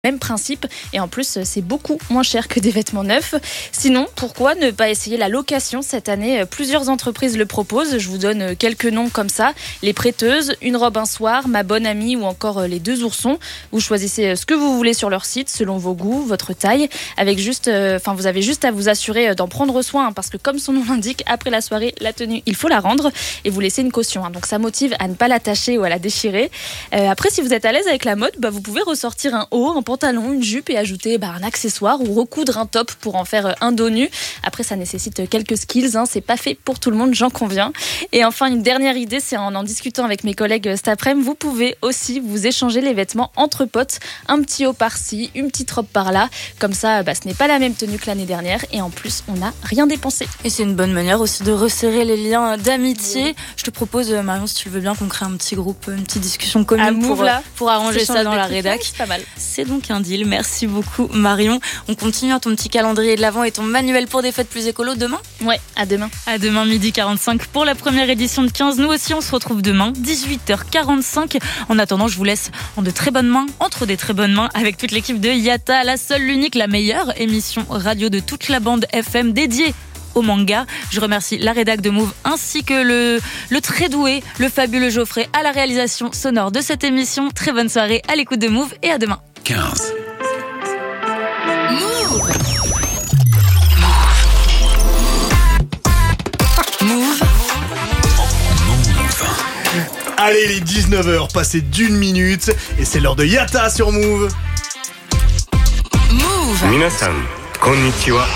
Même principe et en plus c'est beaucoup moins cher que des vêtements neufs. Sinon, pourquoi ne pas essayer la location cette année? Plusieurs entreprises le proposent, je vous donne quelques noms comme ça. Les Prêteuses, Une robe un soir, Ma bonne amie ou encore Les Deux oursons. Vous choisissez ce que vous voulez sur leur site selon vos goûts, votre taille, avec vous avez juste à vous assurer d'en prendre soin parce que comme son nom l'indique, après la soirée, la tenue, il faut la rendre et vous laissez une caution. Donc ça motive à ne pas l'attacher ou à la déchirer. Après, si vous êtes à l'aise avec la mode, vous pouvez ressortir un haut, un pantalon, une jupe et ajouter un accessoire ou recoudre un top pour en faire un dos nu. Après, ça nécessite quelques skills, c'est pas fait pour tout le monde, j'en conviens. Et enfin, une dernière idée, c'est en discutant avec mes collègues cet après-midi, vous pouvez aussi vous échanger les vêtements entre potes, un petit haut par-ci, une petite robe par-là. Comme ça, ce n'est pas la même tenue que l'année dernière et en plus, on n'a rien dépensé. Et c'est une bonne manière aussi de resserrer les liens d'amitié. Je te propose, Marion, si tu le veux bien, qu'on crée un petit groupe, une petite discussion commune pour arranger ça dans la rédac. C'est pas mal. C'est donc un deal. Merci beaucoup, Marion. On continue ton petit calendrier de l'Avent et ton manuel pour des fêtes plus écolo demain. Ouais, à demain. À demain, 12h45 pour la première édition de 15. Nous aussi, on se retrouve demain, 18h45. En attendant, je vous laisse entre des très bonnes mains, avec toute l'équipe de Yata, la seule, l'unique, la meilleure émission radio de toute la bande FM dédiée au manga. Je remercie la rédac de Move ainsi que le très doué, le fabuleux Geoffrey à la réalisation sonore de cette émission. Très bonne soirée à l'écoute de Move et à demain. 15. Move. Allez, les 19h, passées d'1 minute, et c'est l'heure de Yata sur Move. Move. 皆さん、こんにちは。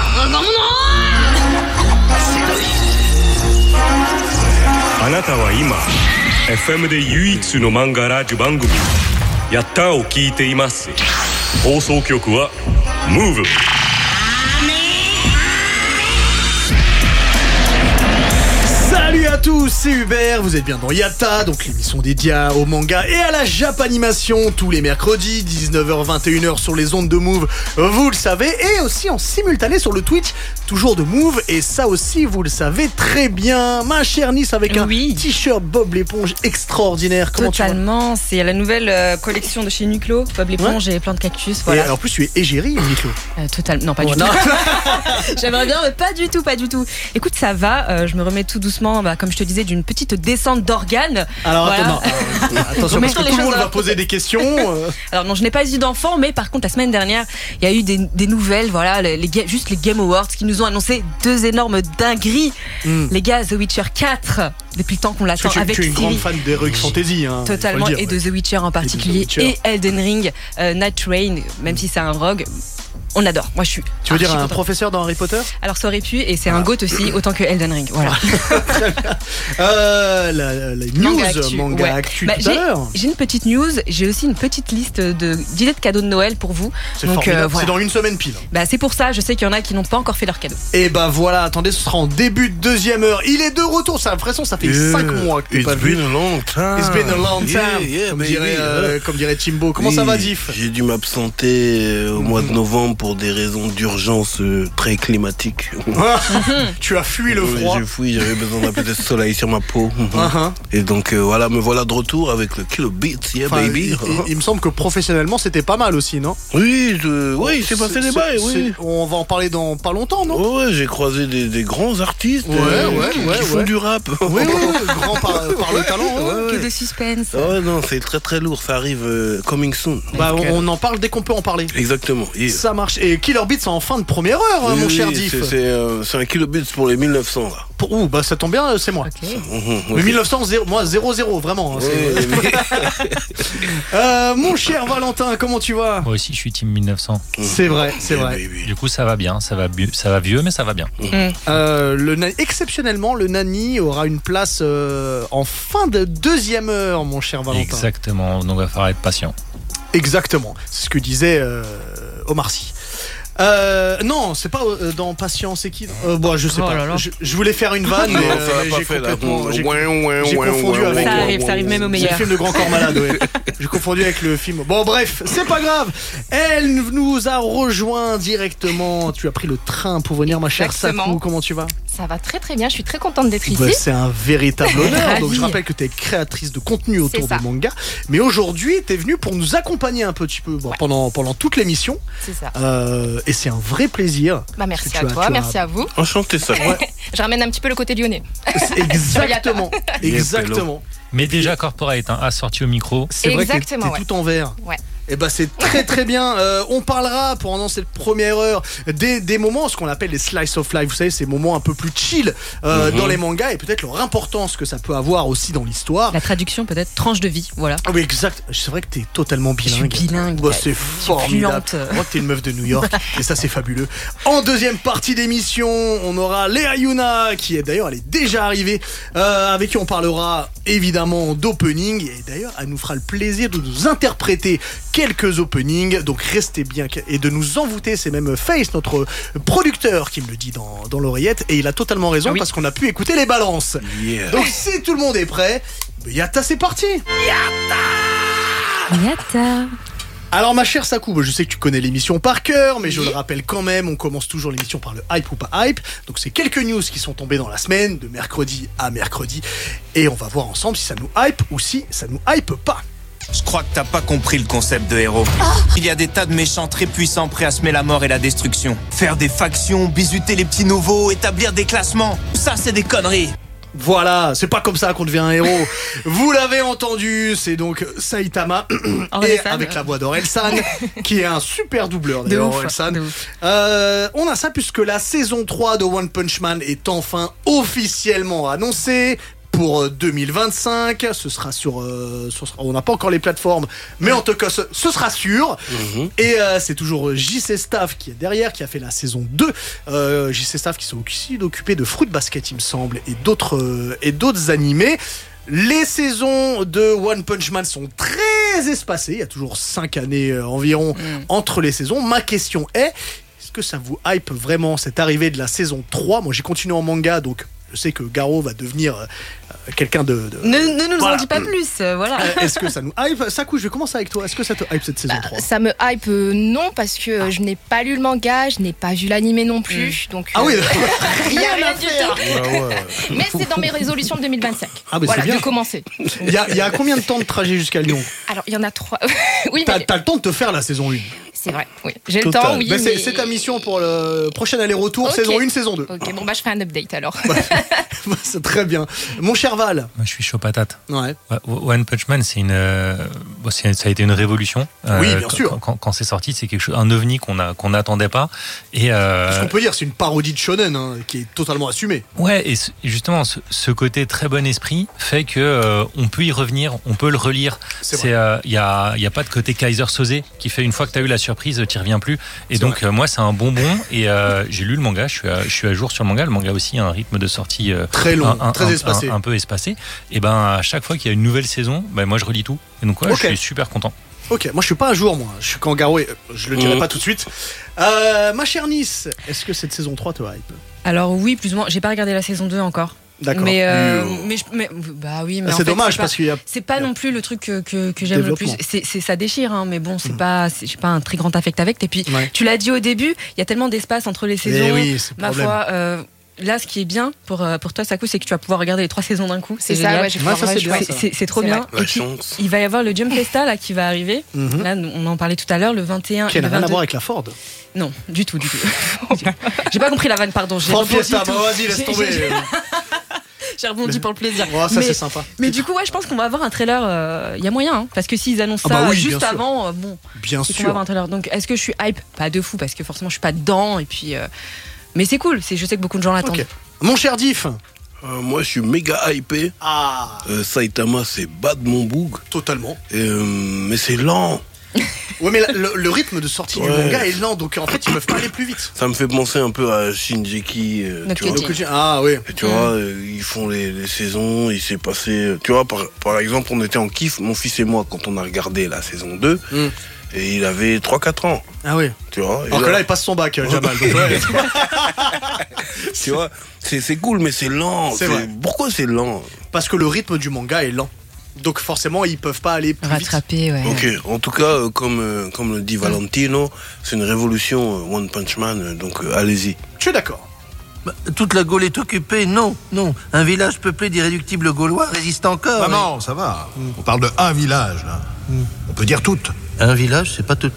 あなたは今 FM で唯一の漫画ラジオ番組やったを聞いています。放送局は MOVE。 Salut à tous, c'est Hubert, vous êtes bien dans Yata, donc l'émission dédiée au manga et à la Japanimation tous les mercredis, 19h-21h sur les ondes de Move, vous le savez, et aussi en simultané sur le Twitch, toujours de Move, et ça aussi vous le savez très bien, ma chère Nice avec un t-shirt Bob l'éponge extraordinaire. Comment Totalement, c'est la nouvelle collection de chez Uniqlo, Bob l'éponge et plein de cactus, voilà. Et en plus tu es égérie Uniqlo. Totalement, non pas du tout. J'aimerais bien, mais pas du tout. Écoute, ça va, je me remets tout doucement, comme je te disais, d'une petite descente d'organes. Alors voilà. attention, parce que tout le monde va poser des questions. Alors non, je n'ai pas eu d'enfant, mais par contre la semaine dernière, il y a eu des nouvelles, voilà, juste les Game Awards qui nous ont annoncé 2 énormes dingueries. Les gars, The Witcher 4, depuis le temps qu'on l'attend avec tu es une Siri. grande fan d'Heroic Fantasy, totalement, et de The Witcher en particulier, et Elden Ring, Night Rain, même si c'est un rogue. On adore. Moi, je suis. Tu veux dire un professeur dans Harry Potter? Alors, ça aurait pu, et c'est un GOAT aussi, autant que Elden Ring. Voilà. Très bien. La news manga actu tout à l'heure. J'ai une petite news. J'ai aussi une petite liste d'idées de cadeaux de Noël pour vous. C'est formidable. Voilà. C'est dans une semaine pile. C'est pour ça. Je sais qu'il y en a qui n'ont pas encore fait leur cadeau. Et voilà. Attendez, ce sera en début de deuxième heure. Il est de retour. Ça a l'impression, ça fait 5 mois que t'es pas vu. It's been a long time. It's been a long time. Comme dirait Timbo. Comment ça va, Diff? J'ai dû m'absenter au mois de novembre pour des raisons d'urgence très climatiques. Tu as fui le froid. J'ai fui, j'avais besoin d'un peu de soleil sur ma peau. Et donc voilà, me voilà de retour avec le Kilo Beats, baby. Il me semble que professionnellement c'était pas mal aussi, non? Oui, il s'est passé des bails, oui. On va en parler dans pas longtemps, non? Ouais, j'ai croisé des grands artistes qui font du rap. Oui, grand par le talent. Que de suspense. Ouais, non, c'est très très lourd, ça arrive coming soon. On en parle dès qu'on peut en parler. Exactement. Ça marche. Et Killer Beats en fin de première heure, mon cher Diff. C'est un Kilo Beats pour les 1900 là. Ça tombe bien, c'est moi. Okay. Mais 1900, moi 0-0, vraiment. Mon cher Valentin, comment tu vas? Moi aussi, je suis team 1900. C'est vrai. Du coup, ça va bien, ça va vieux, mais ça va bien. Exceptionnellement, le Nani aura une place en fin de deuxième heure, mon cher Valentin. Exactement, donc il va falloir être patient. Exactement, c'est ce que disait Omar Sy. Non, c'est pas dans Patience, c'est qui? Je sais pas. Je voulais faire une vanne, mais j'ai confondu avec. Ça arrive même au meilleur. C'est le film de Grand Corps Malade, ouais. J'ai confondu avec le film. Bon, bref, c'est pas grave. Elle nous a rejoint directement. Tu as pris le train pour venir, ma chère Sakou. Comment tu vas? Ça va très très bien, je suis très contente d'être ici. Ouais, c'est un véritable honneur. Donc je Ravie. rappelle que tu es créatrice de contenu autour C'est ça. de manga. Mais aujourd'hui, tu es venue pour nous accompagner un petit peu pendant toute l'émission. C'est ça. Et c'est un vrai plaisir. Bah, merci Parce que à toi, merci à vous. Enchanté, ça. Je ramène un petit peu le côté lyonnais. Exactement. Exactement. Mais déjà corporate, assorti au micro. C'est vrai que t'es Exactement, ouais. tout en vert. Ouais. Et bah c'est très très bien. On parlera pendant cette première heure des moments, ce qu'on appelle les slice of life. Vous savez, ces moments un peu plus chill dans les mangas et peut-être leur importance que ça peut avoir aussi dans l'histoire. La traduction peut-être, tranche de vie, voilà. Ah oui, exact. C'est vrai que t'es totalement bilingue. Je suis bilingue. Bah, c'est formidable. fluente. Moi, t'es une meuf de New York et ça c'est fabuleux. En deuxième partie d'émission, on aura Léa Yuna qui est d'ailleurs, elle est déjà arrivée, avec qui on parlera évidemment d'opening et d'ailleurs elle nous fera le plaisir de nous interpréter quelques openings, donc restez bien et de nous envoûter. C'est même Face, notre producteur, qui me le dit dans l'oreillette et il a totalement raison parce qu'on a pu écouter les balances. Donc si tout le monde est prêt, Yatta, c'est parti. Yatta. Alors ma chère Sakou, je sais que tu connais l'émission par cœur, mais je le rappelle quand même, on commence toujours l'émission par le hype ou pas hype. Donc c'est quelques news qui sont tombées dans la semaine, de mercredi à mercredi, et on va voir ensemble si ça nous hype ou si ça nous hype pas. Je crois que t'as pas compris le concept de héros. Il y a des tas de méchants très puissants prêts à semer la mort et la destruction. Faire des factions, bisuter les petits nouveaux, établir des classements, ça c'est des conneries. Voilà, c'est pas comme ça qu'on devient un héros. Vous l'avez entendu, c'est donc Saitama et avec la voix d'Orelsan qui est un super doubleur d'ailleurs, Orelsan. On a ça puisque la saison 3 de One Punch Man est enfin officiellement annoncée pour 2025. Ce sera sur on n'a pas encore les plateformes, mais en tout cas ce sera sûr. Et c'est toujours JC Staff qui est derrière, qui a fait la saison 2. JC Staff qui s'est aussi occupé de Fruit Basket, il me semble, et d'autres animés. Les saisons de One Punch Man sont très espacées, il y a toujours 5 années environ entre les saisons. Ma question est-ce que ça vous hype vraiment cette arrivée de la saison 3 ? Moi j'ai continué en manga, donc je sais que Garo va devenir quelqu'un de... Ne nous en dis pas plus, voilà. Est-ce que ça nous hype ? Sakou, je vais commencer avec toi. Est-ce que ça te hype cette saison 3 ? Ça me hype non, parce que je n'ai pas lu le manga, je n'ai pas vu l'animé non plus. Donc, ah oui, rien du tout. Mais c'est dans mes résolutions de 2025. Ah bah voilà, c'est bien. de commencer. Il y a combien de temps de trajet jusqu'à Lyon ? Alors, il y en a 3. Oui, T'as le temps de te faire la saison 1. C'est vrai, oui. J'ai le temps, oui. Bah, c'est ta mission pour le prochain aller-retour, saison 1, saison 2. Ok, bon, bah je ferai un update alors. C'est très bien. Mon cher Val. Moi, je suis chaud patate. Ouais. One Punch Man, ça a été une révolution. Oui, bien sûr. Quand c'est sorti, c'est quelque chose, un ovni qu'on n'attendait pas. Et ce qu'on peut dire, c'est une parodie de shonen qui est totalement assumée. Ouais, et justement, ce côté très bon esprit fait que on peut y revenir, on peut le relire. Il y a pas de côté Kaiser Soze qui fait une fois que tu as eu la surprise, tu reviens plus. Et donc moi, c'est un bonbon. Et j'ai lu le manga, je suis à jour sur le manga. Le manga aussi a un rythme de sortie très long, très espacé, un peu espacé. Et à chaque fois qu'il y a une nouvelle saison, moi je relis tout. Et donc je suis super content. Ok, moi je suis pas à jour, moi. Je suis quand Garo, je le dirai pas tout de suite. Ma chère Nice, est-ce que cette saison 3 te hype ? Alors oui, plus ou moins. J'ai pas regardé la saison 2 encore. D'accord. Mais bah oui, mais c'est dommage parce qu'il y a. C'est pas non plus le truc que j'aime le plus. C'est ça déchire, mais bon, j'ai pas un très grand affect avec. Et puis tu l'as dit au début, il y a tellement d'espace entre les saisons. Oui, c'est ma foi. Là, ce qui est bien pour toi, Sakou, c'est que tu vas pouvoir regarder les 3 saisons d'un coup. C'est ça, ouais, c'est trop bien. Et puis, il va y avoir le Jump Festa là qui va arriver. Là, on en parlait tout à l'heure, le 21. Qui n'a rien à voir avec la Ford. Non, du tout. J'ai pas compris la vanne, pardon. Ford Fiesta, vas-y, laisse tomber. J'ai rebondi pour le plaisir. Oh, ça, c'est sympa. Mais du coup, je pense qu'on va avoir un trailer. Il y a moyen, parce que s'ils annoncent ça juste avant, bien sûr. On va avoir un trailer. Donc, est-ce que je suis hype ? Pas de fou, parce que forcément, je suis pas dedans. Et puis, mais c'est cool. Je sais que beaucoup de gens l'attendent. Okay. Mon cher Diff. Moi, je suis méga hypé. Saitama, c'est bad mon boug. Totalement. Mais c'est lent. Ouais, mais le rythme de sortie du manga est lent, donc en fait ils peuvent pas aller plus vite. Ça me fait penser un peu à Shinjeki. Tu vois. Ah oui. Et tu vois, ils font les saisons, il s'est passé. Tu vois, par exemple, on était en kiff, mon fils et moi, quand on a regardé la saison 2, et il avait 3-4 ans. Ah oui. Tu vois. Alors que là, il passe son bac, Jamal. Tu vois, c'est cool, mais c'est lent. C'est vrai. Pourquoi c'est lent ? Parce que le rythme du manga est lent. Donc forcément, ils peuvent pas aller plus rattraper, vite. Ok, en tout cas, comme le dit Valentino, c'est une révolution One Punch Man, donc allez-y. Je suis d'accord. Toute la Gaule est occupée, non. Un village peuplé d'irréductibles Gaulois résiste encore. Maman, ça va. On parle de un village, là. On peut dire toutes. Un village, c'est pas tout.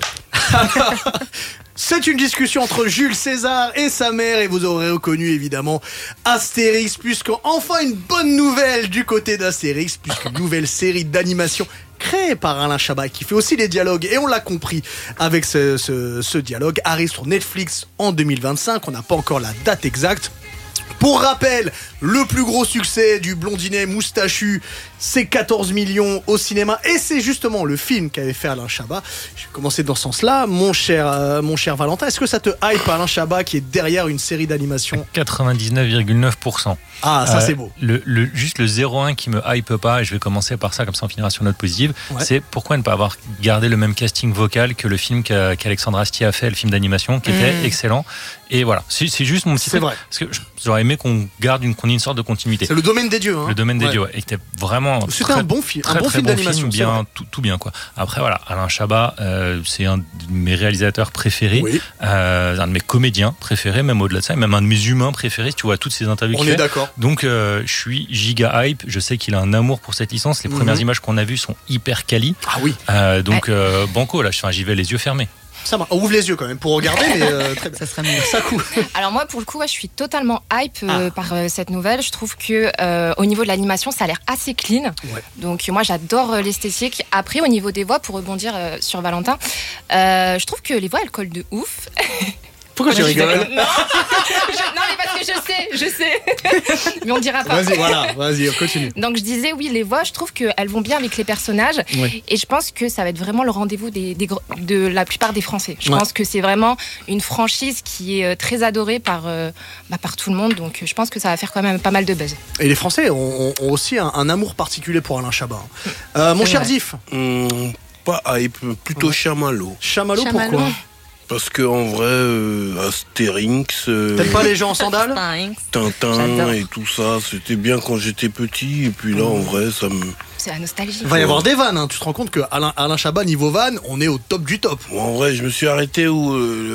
C'est une discussion entre Jules César et sa mère et vous aurez reconnu évidemment Astérix puisqu'enfin une bonne nouvelle du côté d'Astérix puisqu'une nouvelle série d'animation créée par Alain Chabat qui fait aussi les dialogues et on l'a compris avec ce dialogue arrive sur Netflix en 2025, on n'a pas encore la date exacte. Pour rappel, le plus gros succès du blondinet moustachu, c'est 14 millions au cinéma. Et c'est justement le film qu'avait fait Alain Chabat. Je vais commencer dans ce sens-là. Mon cher Valentin, est-ce que ça te hype Alain Chabat qui est derrière une série d'animation ? 99,9%. Ah, ça c'est beau. Juste le 0,1 qui me hype pas, et je vais commencer par ça, comme ça on finira sur une note positive, c'est pourquoi ne pas avoir gardé le même casting vocal que le film qu'Alexandre Astier a fait, le film d'animation, qui était excellent. Et voilà, c'est juste mon petit truc. Vrai. Parce que j'aurais aimé qu'on ait une sorte de continuité. C'est le domaine des dieux. Le domaine des dieux, ouais. Et que vraiment. C'était un bon film. Un bon film d'animation. Bien, tout bien, quoi. Après, voilà, Alain Chabat, c'est un de mes réalisateurs préférés. Oui. Un de mes comédiens préférés, même au-delà de ça, et même un de mes humains préférés, si tu vois toutes ces interviews qu'il fait. On est d'accord. Donc, je suis giga hype. Je sais qu'il a un amour pour cette licence. Les premières images qu'on a vues sont hyper quali. Ah oui. Donc, banco, là, j'y vais les yeux fermés. Ça va, on ouvre les yeux quand même pour regarder, mais très bien. Ça serait mieux. Ça coule. Alors moi, pour le coup, je suis totalement hype par cette nouvelle. Je trouve que au niveau de l'animation, ça a l'air assez clean. Ouais. Donc moi, j'adore l'esthétique. Après, au niveau des voix, pour rebondir sur Valentin, je trouve que les voix, elles collent de ouf. Pourquoi tu rigoles ? Non, mais parce que je sais. Mais on dira pas. Vas-y, on continue. Donc je disais, oui, les voix, je trouve qu'elles vont bien avec les personnages. Oui. Et je pense que ça va être vraiment le rendez-vous de la plupart des Français. Je pense que c'est vraiment une franchise qui est très adorée par tout le monde. Donc je pense que ça va faire quand même pas mal de buzz. Et les Français ont aussi un amour particulier pour Alain Chabat. Mon cher Diff. Pas hype, plutôt Chamallow. Chamallow, pourquoi ? Parce que en vrai, Astérix, t'aimes pas les gens en sandales ? Tintin et tout ça, c'était bien quand j'étais petit. Et puis là, en vrai, ça me... C'est la nostalgie. Il va y avoir des vannes, hein. Tu te rends compte que Alain Chabat, niveau vannes, on est au top du top. Bon, en vrai, je me suis arrêté où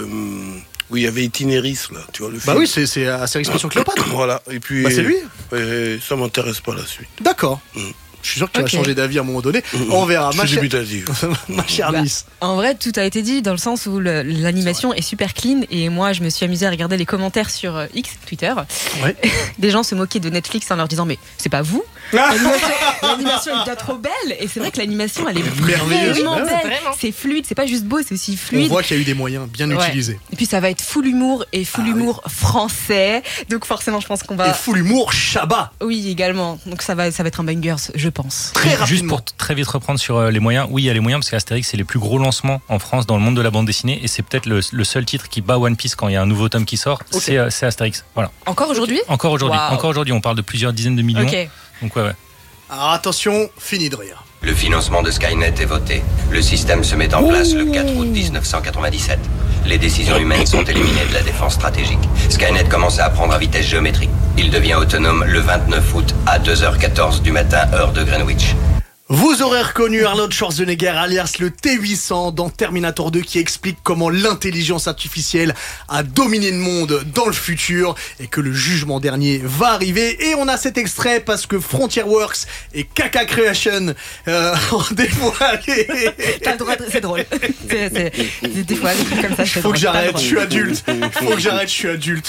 il y avait Itinéris, là, tu vois le film. Bah oui, c'est Astérix Mission Cléopâtre. Voilà, et puis... c'est lui. Ça m'intéresse pas la suite. D'accord. Je suis sûr que tu vas changer d'avis à un moment donné. On verra. Je suis dubitatif. Ma chère Nice. En vrai, tout a été dit dans le sens où l'animation est super clean. Et moi, je me suis amusée à regarder les commentaires sur X, Twitter. Ouais. Des gens se moquaient de Netflix en leur disant mais c'est pas vous. L'animation est bien trop belle. Et c'est vrai que l'animation, elle est vraiment belle. C'est fluide. C'est pas juste beau, c'est aussi fluide. On voit qu'il y a eu des moyens bien utilisés. Et puis ça va être full humour et full humour français. Donc forcément, je pense qu'on va. Et full humour Chabat. Oui, également. Donc ça va être un banger, je pense. Juste pour très vite reprendre sur les moyens, oui, il y a les moyens parce qu'Astérix c'est les plus gros lancements en France dans le monde de la bande dessinée et c'est peut-être le seul titre qui bat One Piece quand il y a un nouveau tome qui sort, c'est Astérix. Voilà. Encore aujourd'hui ? Encore aujourd'hui, on parle de plusieurs dizaines de millions. Okay. Donc ouais. Alors attention, fini de rire. Le financement de Skynet est voté. Le système se met en place le 4 août 1997. Les décisions humaines sont éliminées de la défense stratégique. Skynet commence à apprendre à vitesse géométrique. Il devient autonome le 29 août à 2h14 du matin, heure de Greenwich. Vous aurez reconnu Arnold Schwarzenegger alias le T-800 dans Terminator 2 qui explique comment l'intelligence artificielle a dominé le monde dans le futur et que le jugement dernier va arriver. Et on a cet extrait parce que Frontierworks et Kaka Creation ont dévoilé... T'as le droit, c'est drôle. C'est des fois des trucs comme ça. Faut que j'arrête, je suis adulte.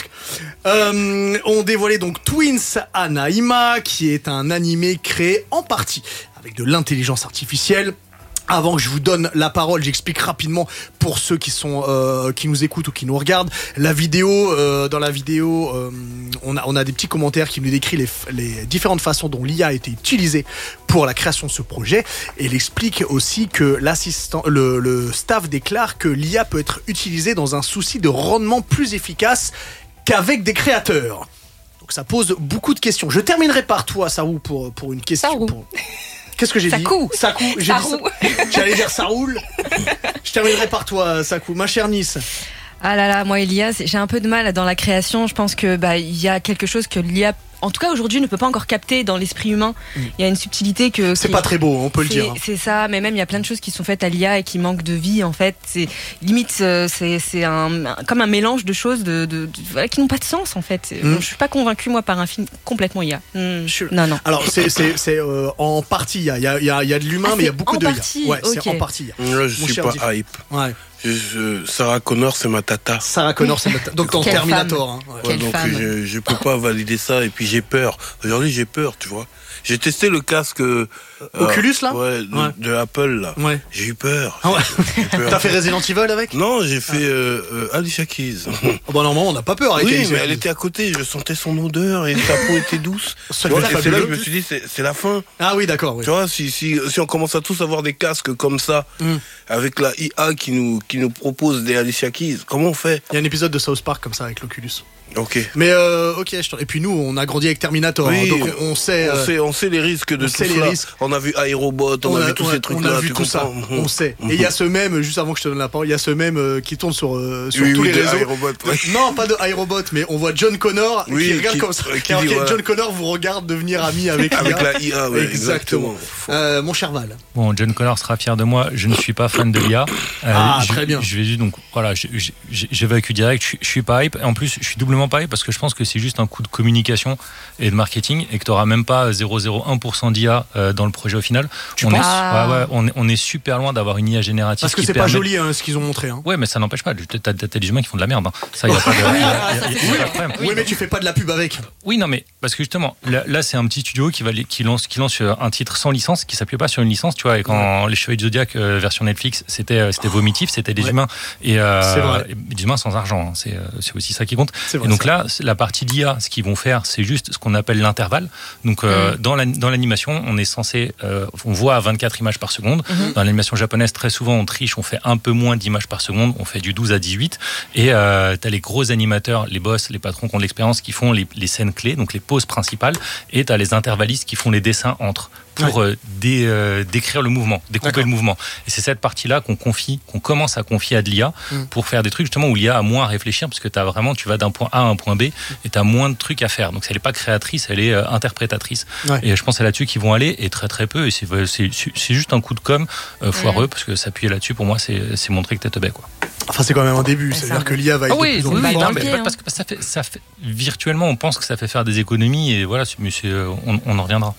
On dévoilait donc Twins Anaima qui est un animé créé en partie avec de l'intelligence artificielle. Avant que je vous donne la parole, j'explique rapidement pour ceux qui nous écoutent ou qui nous regardent la vidéo. Dans la vidéo, on a des petits commentaires qui nous décrivent les différentes façons dont l'IA a été utilisée pour la création de ce projet. Et il explique aussi que le staff déclare que l'IA peut être utilisée dans un souci de rendement plus efficace qu'avec des créateurs. Donc ça pose beaucoup de questions. Je terminerai par toi, Sarou, pour une question. Qu'est-ce que j'ai dit ? Sakou. J'allais dire ça roule. Je terminerai par toi, Sakou. Ma chère Nice. Ah là là, moi Elia, j'ai un peu de mal dans la création. Je pense que il y a quelque chose que l'IA, en tout cas aujourd'hui, ne peut pas encore capter dans l'esprit humain. Il y a une subtilité que c'est pas très beau, on peut le dire. C'est ça, mais même il y a plein de choses qui sont faites à l'IA et qui manquent de vie en fait. C'est limite, c'est comme un mélange de choses voilà, qui n'ont pas de sens en fait. Bon, je suis pas convaincue moi par un film complètement IA. Non. Alors c'est en partie il y a de l'humain, mais il y a beaucoup de IA. Ouais, c'est en partie. Là, je suis pas hype. Ouais. Sarah Connor, c'est ma tata. Donc dans Terminator. Hein. Ouais, donc je peux pas valider ça et puis j'ai peur. Aujourd'hui j'ai peur, tu vois. J'ai testé le casque Oculus là. De Apple là. Ouais. J'ai eu peur. Ah ouais. T'as fait Resident Evil avec? Non, j'ai fait Alicia Keys. Normalement on n'a pas peur avec Alicia. Oui, mais elle était à côté, je sentais son odeur et sa peau était douce. C'est là que je me suis dit c'est la fin. Ah oui, d'accord. Oui. Tu vois, si on commence à tous avoir des casques comme ça, avec la IA qui nous propose des Alicia Keys, comment on fait? Il y a un épisode de South Park comme ça avec l'Oculus. Ok. Mais et puis nous on a grandi avec Terminator, oui, donc on sait les risques de tout ça. On a vu iRobot, on a vu tous ces trucs là. On a vu tout ça. On sait. Et il y a ce même, juste avant que je te donne la parole, il y a ce même qui tourne sur tous les réseaux. iRobot, non, pas de iRobot, mais on voit John Connor qui regarde comme ça. John Connor vous regarde devenir ami avec la IA. Ouais, exactement. Mon cher Val. Bon, John Connor sera fier de moi. Je ne suis pas fan de l'IA. Très bien. Je vais juste donc voilà, j'évacue direct. Je suis pas hype. En plus, je suis doublement pas hype parce que je pense que c'est juste un coup de communication et de marketing et que tu n'auras même pas 0,01% d'IA dans le projet au final. Tu penses? On est super loin d'avoir une IA générative. Parce que c'est pas joli ce qu'ils ont montré. Ouais, mais ça n'empêche pas. T'as des humains qui font de la merde. Ça, y a pas de problème. Oui, mais tu fais pas de la pub avec. Oui, non, mais parce que justement, là c'est un petit studio qui lance un titre sans licence, qui s'appuie pas sur une licence, tu vois. Et quand les Chevaliers de Zodiac version Netflix, c'était vomitif, c'était des humains et des humains sans argent. Hein. C'est aussi ça qui compte. Et donc là, la partie d'IA, ce qu'ils vont faire, c'est juste ce qu'on appelle l'intervalle. Donc dans l'animation, on est censé, on voit à 24 images par seconde. Dans l'animation japonaise, très souvent on triche, on fait un peu moins d'images par seconde, on fait du 12 à 18. Et t'as les gros animateurs, les boss, les patrons qui ont de l'expérience, qui font les scènes clés, donc les poses principales. Et t'as les intervallistes qui font les dessins entre. Pour décrire le mouvement, découper le mouvement. Et c'est cette partie-là qu'on commence à confier à de l'IA pour faire des trucs justement où l'IA a moins à réfléchir parce que tu vas d'un point A à un point B et tu as moins de trucs à faire. Donc elle n'est pas créatrice, elle est interprétatrice. Et je pense que c'est là-dessus qu'ils vont aller et très très peu. Et c'est juste un coup de com foireux parce que s'appuyer là-dessus pour moi c'est montrer que t'es teubé quoi. Enfin c'est quand même un début, c'est-à-dire que l'IA va être de plus en plus forte. Parce que ça fait virtuellement on pense que ça fait faire des économies et voilà, mais on en reviendra.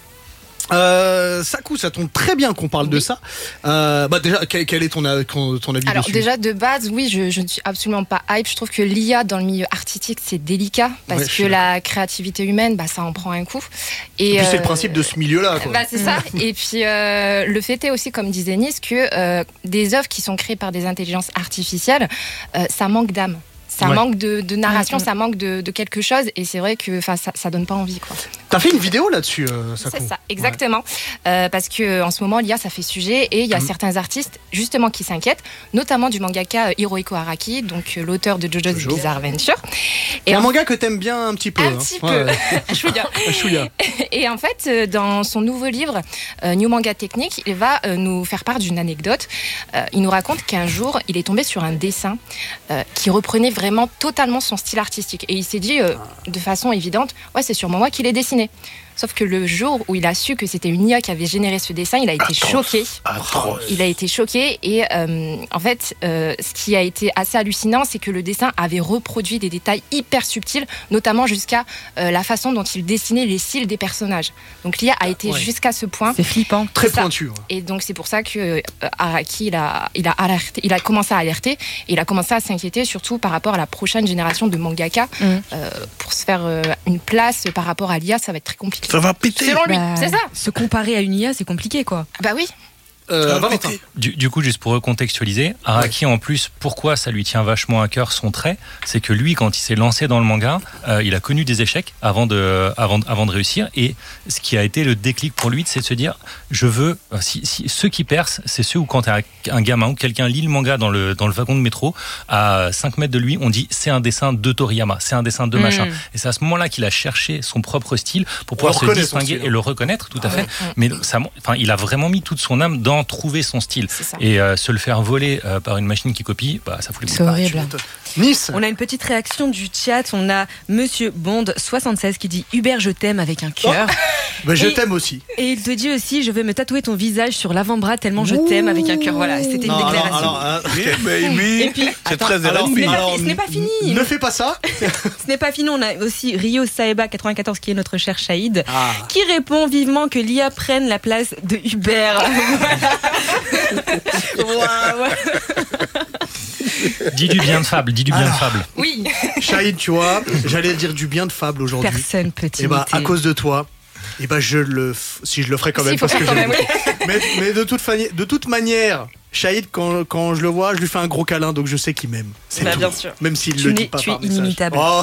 Sakou, ça tombe très bien qu'on parle de ça. Déjà, quel est ton avis Alors dessus? déjà de base, oui, je ne suis absolument pas hype. Je trouve que l'IA dans le milieu artistique c'est délicat parce que la créativité humaine, ça en prend un coup. Et puis c'est le principe de ce milieu-là. Quoi. C'est ça. Et puis le fait est aussi, comme disait Nice, que des œuvres qui sont créées par des intelligences artificielles, ça manque d'âme. Ça manque de narration, ça manque de quelque chose, et c'est vrai que ça donne pas envie, quoi. T'as fait une vidéo là-dessus, Sakou? C'est ça, exactement. Parce que en ce moment, l'IA, ça fait sujet, et il y a certains artistes justement qui s'inquiètent, notamment du mangaka Hirohiko Araki, donc l'auteur de JoJo's Bizarre Adventure. Et un manga que t'aimes bien un petit peu. Un petit peu. Chouïa. Et en fait, dans son nouveau livre, New Manga Technique, il va nous faire part d'une anecdote. Il nous raconte qu'un jour, il est tombé sur un dessin qui reprenait vraiment totalement son style artistique. Et il s'est dit de façon évidente, c'est sûrement moi qui l'ai dessiné. Sauf que le jour où il a su que c'était une IA qui avait généré ce dessin, il a été choqué. Il a été choqué et en fait, ce qui a été assez hallucinant, c'est que le dessin avait reproduit des détails hyper subtils, notamment jusqu'à la façon dont il dessinait les cils des personnages. Donc l'IA a été jusqu'à ce point. C'est flippant. Très pointu. Et donc c'est pour ça que Araki, il a commencé à alerter et il a commencé à s'inquiéter, surtout par rapport à la prochaine génération de mangaka. Pour se faire une place par rapport à l'IA, ça va être très compliqué. Ça va péter. Selon lui, c'est ça. Se comparer à une IA, c'est compliqué, quoi. Bah oui. Du coup, juste pour recontextualiser, Araki en plus, pourquoi ça lui tient vachement à cœur son trait, c'est que lui, quand il s'est lancé dans le manga, il a connu des échecs avant de réussir, et ce qui a été le déclic pour lui, c'est de se dire, je veux, si ceux qui percent, c'est ceux où quand t'es un gamin ou quelqu'un lit le manga dans le wagon de métro, à 5 mètres de lui, on dit c'est un dessin de Toriyama, c'est un dessin de machin, et c'est à ce moment-là qu'il a cherché son propre style pour pouvoir se distinguer et le reconnaître, tout à fait. Mais il a vraiment mis toute son âme dans vraiment trouver son style. Et se le faire voler par une machine qui copie, ça fout les boules. C'est horrible. Nice. On a une petite réaction du chat. On a Monsieur Bond76 qui dit Hubert, je t'aime avec un cœur. Je t'aime aussi. Et il te dit aussi je veux me tatouer ton visage sur l'avant-bras tellement je t'aime avec un cœur. Voilà, c'était une déclaration. Et puis, c'est très ce n'est pas fini. Ne fais pas ça. Ce n'est pas fini. On a aussi Rio Saeba 94 qui est notre cher Shahid qui répond vivement que l'IA prenne la place de Hubert. Dis du bien de Fable, dis du bien de Fable. Oui. Shahid, tu vois, j'allais dire du bien de Fable aujourd'hui. Personne peut t'imiter. Et à cause de toi, si je le ferai quand même parce que j'aime. Mais de toute manière, Shahid, quand je le vois, je lui fais un gros câlin, donc je sais qu'il m'aime. C'est tout. Bien sûr. Même s'il le dit pas tu es par message. inimitable. Oh,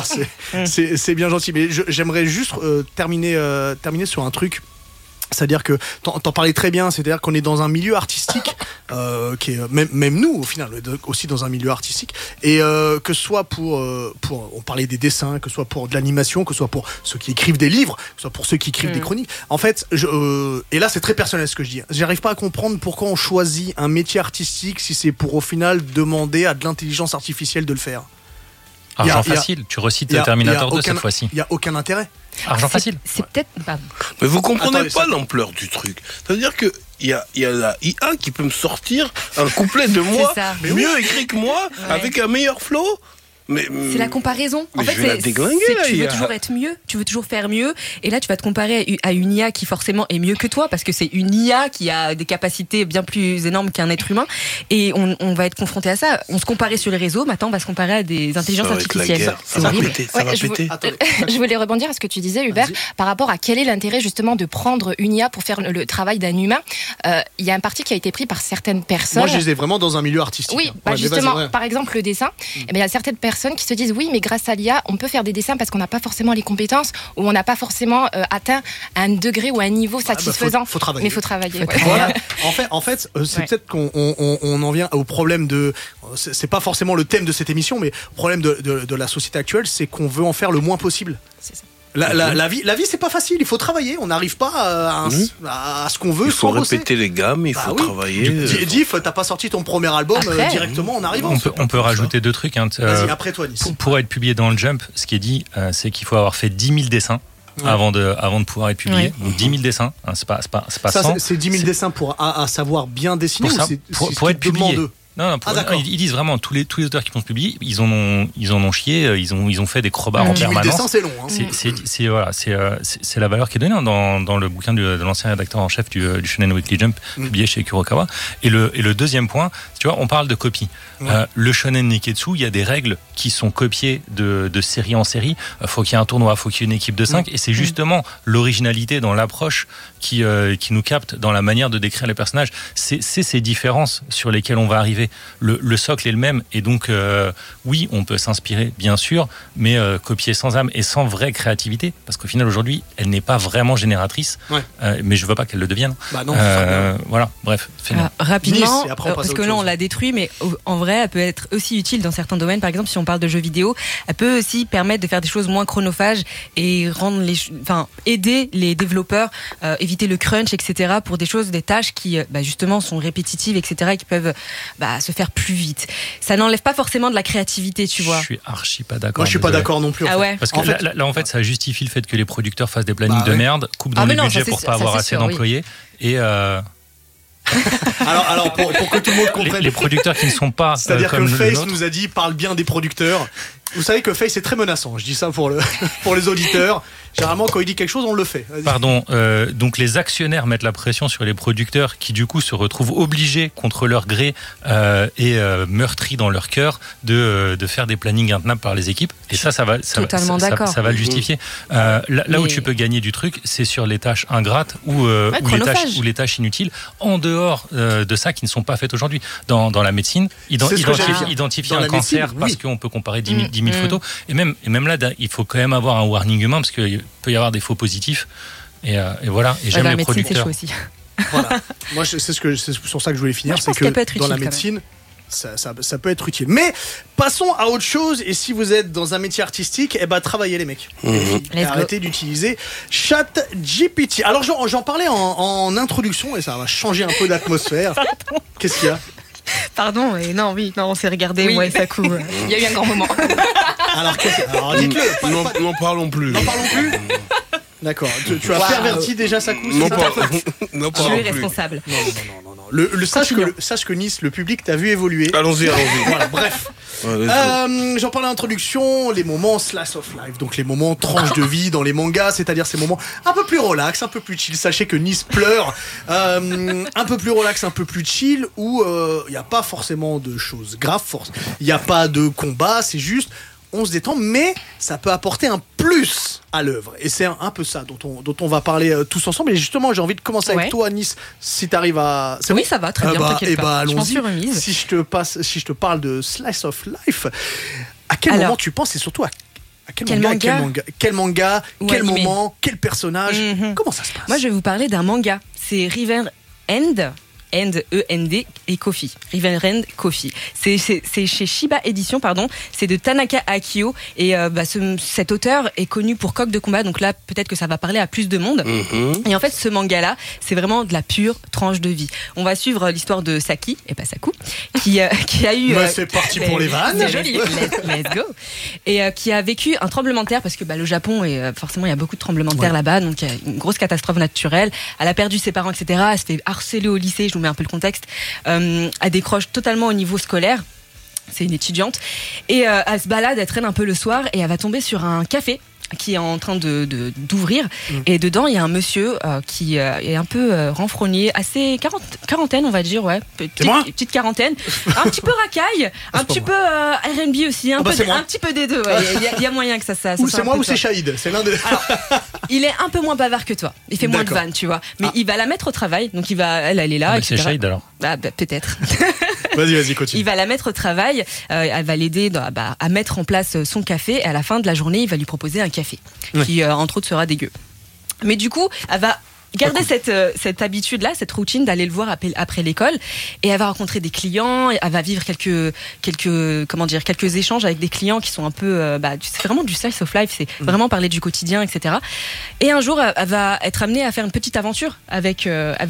c'est bien gentil. Mais j'aimerais juste terminer sur un truc. C'est-à-dire que t'en parlais très bien, c'est-à-dire qu'on est dans un milieu artistique qui est même nous au final aussi dans un milieu artistique et que ce soit pour on parlait des dessins, que ce soit pour de l'animation, que ce soit pour ceux qui écrivent des livres, que ce soit pour ceux qui écrivent des chroniques. En fait, et là c'est très personnel ce que je dis. J'arrive pas à comprendre pourquoi on choisit un métier artistique si c'est pour au final demander à de l'intelligence artificielle de le faire. Argent facile, tu recites Terminator 2 cette fois-ci. Il y a aucun intérêt. Argent facile. C'est peut-être. Mais vous comprenez pas l'ampleur du truc. C'est-à-dire que il y a la IA qui peut me sortir un couplet de moi mieux écrit que moi avec un meilleur flow. C'est la comparaison. En fait, tu veux toujours être mieux, tu veux toujours faire mieux, et là tu vas te comparer à une IA qui forcément est mieux que toi parce que c'est une IA qui a des capacités bien plus énormes qu'un être humain, et on va être confronté à ça. On se comparait sur les réseaux, maintenant on va se comparer à des intelligences artificielles. C'est horrible. Ça va péter. Je voulais rebondir à ce que tu disais, Hubert, par rapport à quel est l'intérêt justement de prendre une IA pour faire le travail d'un humain. Il y a un parti qui a été pris par certaines personnes. Moi je disais vraiment dans un milieu artistique. Oui, justement, par exemple le dessin. Il y a certaines personnes qui se disent oui, mais grâce à l'IA on peut faire des dessins parce qu'on n'a pas forcément les compétences ou on n'a pas forcément atteint un degré ou un niveau satisfaisant. Faut travailler. Mais faut travailler. Voilà. En fait c'est peut-être qu'on en vient au problème de, c'est pas forcément le thème de cette émission, mais le problème de la société actuelle, c'est qu'on veut en faire le moins possible. C'est ça. La vie c'est pas facile, il faut travailler, on n'arrive pas à ce qu'on veut. Il faut répéter les gammes, il faut travailler. Diff, t'as pas sorti ton premier album directement en arrivant. On peut rajouter deux trucs. Vas-y, après toi, Nice. Pour être publié dans le Jump, ce qui est dit, c'est qu'il faut avoir fait 10 000 dessins. Avant de pouvoir être publié. Donc 10 000 dessins, c'est pas 100. C'est 10 000 dessins pour à savoir bien dessiner pour être publié. Non, ils disent vraiment tous les auteurs qui vont se publier, ils en ont chié, ils ont fait des crowbars en permanence. Dessins, c'est long. C'est la valeur qui est donnée dans le bouquin de l'ancien rédacteur en chef du Shonen Weekly Jump publié chez Kurokawa. Et le deuxième point, tu vois, on parle de copie. Le Shonen Neketsu, il y a des règles qui sont copiées de série en série. Faut qu'il y ait un tournoi, faut qu'il y ait une équipe de 5, et c'est justement l'originalité dans l'approche qui nous capte dans la manière de décrire les personnages. C'est ces différences sur lesquelles on va arriver. Le socle est le même, et donc oui, on peut s'inspirer bien sûr, mais copier sans âme et sans vraie créativité, parce qu'au final aujourd'hui elle n'est pas vraiment génératrice, mais je veux pas qu'elle le devienne. Voilà, bref, rapidement, parce que là on l'a détruit, mais en vrai elle peut être aussi utile dans certains domaines. Par exemple, si on parle de jeux vidéo, elle peut aussi permettre de faire des choses moins chronophages et aider les développeurs, éviter le crunch, etc., pour des tâches qui justement sont répétitives, etc., et qui peuvent se faire plus vite. Ça n'enlève pas forcément de la créativité, tu vois. Je suis archi pas d'accord. Moi, je suis pas d'accord non plus. Parce que là, en fait, ça justifie le fait que les producteurs fassent des plannings de merde, coupent dans les budgets pour pas avoir assez d'employés, et alors pour que tout le monde comprenne, les producteurs qui ne sont pas, c'est-à-dire que Face nous a dit parle bien des producteurs. Vous savez que Face est très menaçant. Je dis ça pour les auditeurs. Généralement, quand il dit quelque chose, on le fait. Vas-y. Pardon. Donc les actionnaires mettent la pression sur les producteurs, qui du coup se retrouvent obligés, contre leur gré et meurtris dans leur cœur, de faire des plannings intenables par les équipes. Et ça va le justifier. Là où tu peux gagner du truc, c'est sur les tâches ingrates ou les tâches inutiles, en dehors de ça, qui ne sont pas faites aujourd'hui. Dans la médecine, identifier un cancer parce qu'on peut comparer 10 000 photos. Et même là, il faut quand même avoir un warning humain, parce qu'il peut y avoir des faux positifs. Et voilà. Et j'aime les producteurs. C'est chaud aussi. Voilà. Moi, c'est sur ça que je voulais finir. C'est que dans la médecine, ça peut être utile. Mais passons à autre chose. Et si vous êtes dans un métier artistique, travaillez les mecs. Et arrêtez d'utiliser ChatGPT. Alors j'en parlais en introduction et ça va changer un peu d'atmosphère. Qu'est-ce qu'il y a? Pardon, on s'est regardé, moi et Sakou. Il y a eu un grand moment. Alors dites-le. N'en parlons plus. N'en parlons plus. D'accord. Tu as perverti déjà Sakou. Non, pas. Je suis responsable. Non. Sache que Nice, le public t'a vu évoluer. Allons-y. Voilà, bref. J'en parlais en introduction, les moments slice of life, donc les moments tranche de vie dans les mangas, c'est-à-dire ces moments un peu plus relax, un peu plus chill. Sachez que Nice pleure, un peu plus relax, un peu plus chill, où il n'y a pas forcément de choses graves, il n'y a pas de combat, c'est juste on se détend, mais ça peut apporter un plus à l'œuvre. Et c'est un peu ça dont on va parler tous ensemble. Et justement, j'ai envie de commencer avec toi, Nice, si t'arrives à... Oui, ça va, très bien, t'inquiète pas. Allons-y. Je m'en suis remise. Si je te parle de Slice of Life, à quel moment tu penses et surtout à quel manga, quel moment, quel personnage, comment ça se passe? Moi, je vais vous parler d'un manga. C'est River End. E-N-D et Coffee. River End Coffee. C'est chez Shiba Edition, pardon. C'est de Tanaka Akio. Et cet auteur est connu pour Coq de combat. Donc là, peut-être que ça va parler à plus de monde. Et en fait, ce manga-là, c'est vraiment de la pure tranche de vie. On va suivre l'histoire de Saki, et pas Saku, qui a eu... c'est parti pour les vannes. C'est joli. Let's go. Et qui a vécu un tremblement de terre, parce que le Japon, forcément, il y a beaucoup de tremblements de terre là-bas. Donc, il y a une grosse catastrophe naturelle. Elle a perdu ses parents, etc. Elle se fait harceler au lycée. Je vous mets un peu le contexte. Elle décroche totalement au niveau scolaire. C'est une étudiante. Et elle se balade, elle traîne un peu le soir et elle va tomber sur un café qui est en train d'ouvrir. Et dedans, il y a un monsieur qui est un peu renfrogné, assez quarantaine, on va dire, petite quarantaine. Un petit peu racaille, un petit peu R&B aussi, un petit peu des deux. Il y a moyen que ça ou c'est moi ou c'est Shahid, c'est l'un des... Alors, il est un peu moins bavard que toi. Il fait moins de vannes, tu vois. Mais il va la mettre au travail, donc elle est là. C'est Shahid alors. Peut-être. Vas-y, continue. Il va la mettre au travail, elle va l'aider à mettre en place son café, et à la fin de la journée, il va lui proposer un café, qui entre autres sera dégueu. Mais du coup, elle va garder cette habitude-là, cette routine d'aller le voir après l'école, et elle va rencontrer des clients, elle va vivre quelques échanges avec des clients qui sont un peu, c'est vraiment du slice of life, c'est vraiment parler du quotidien, etc. Et un jour, elle va être amenée à faire une petite aventure avec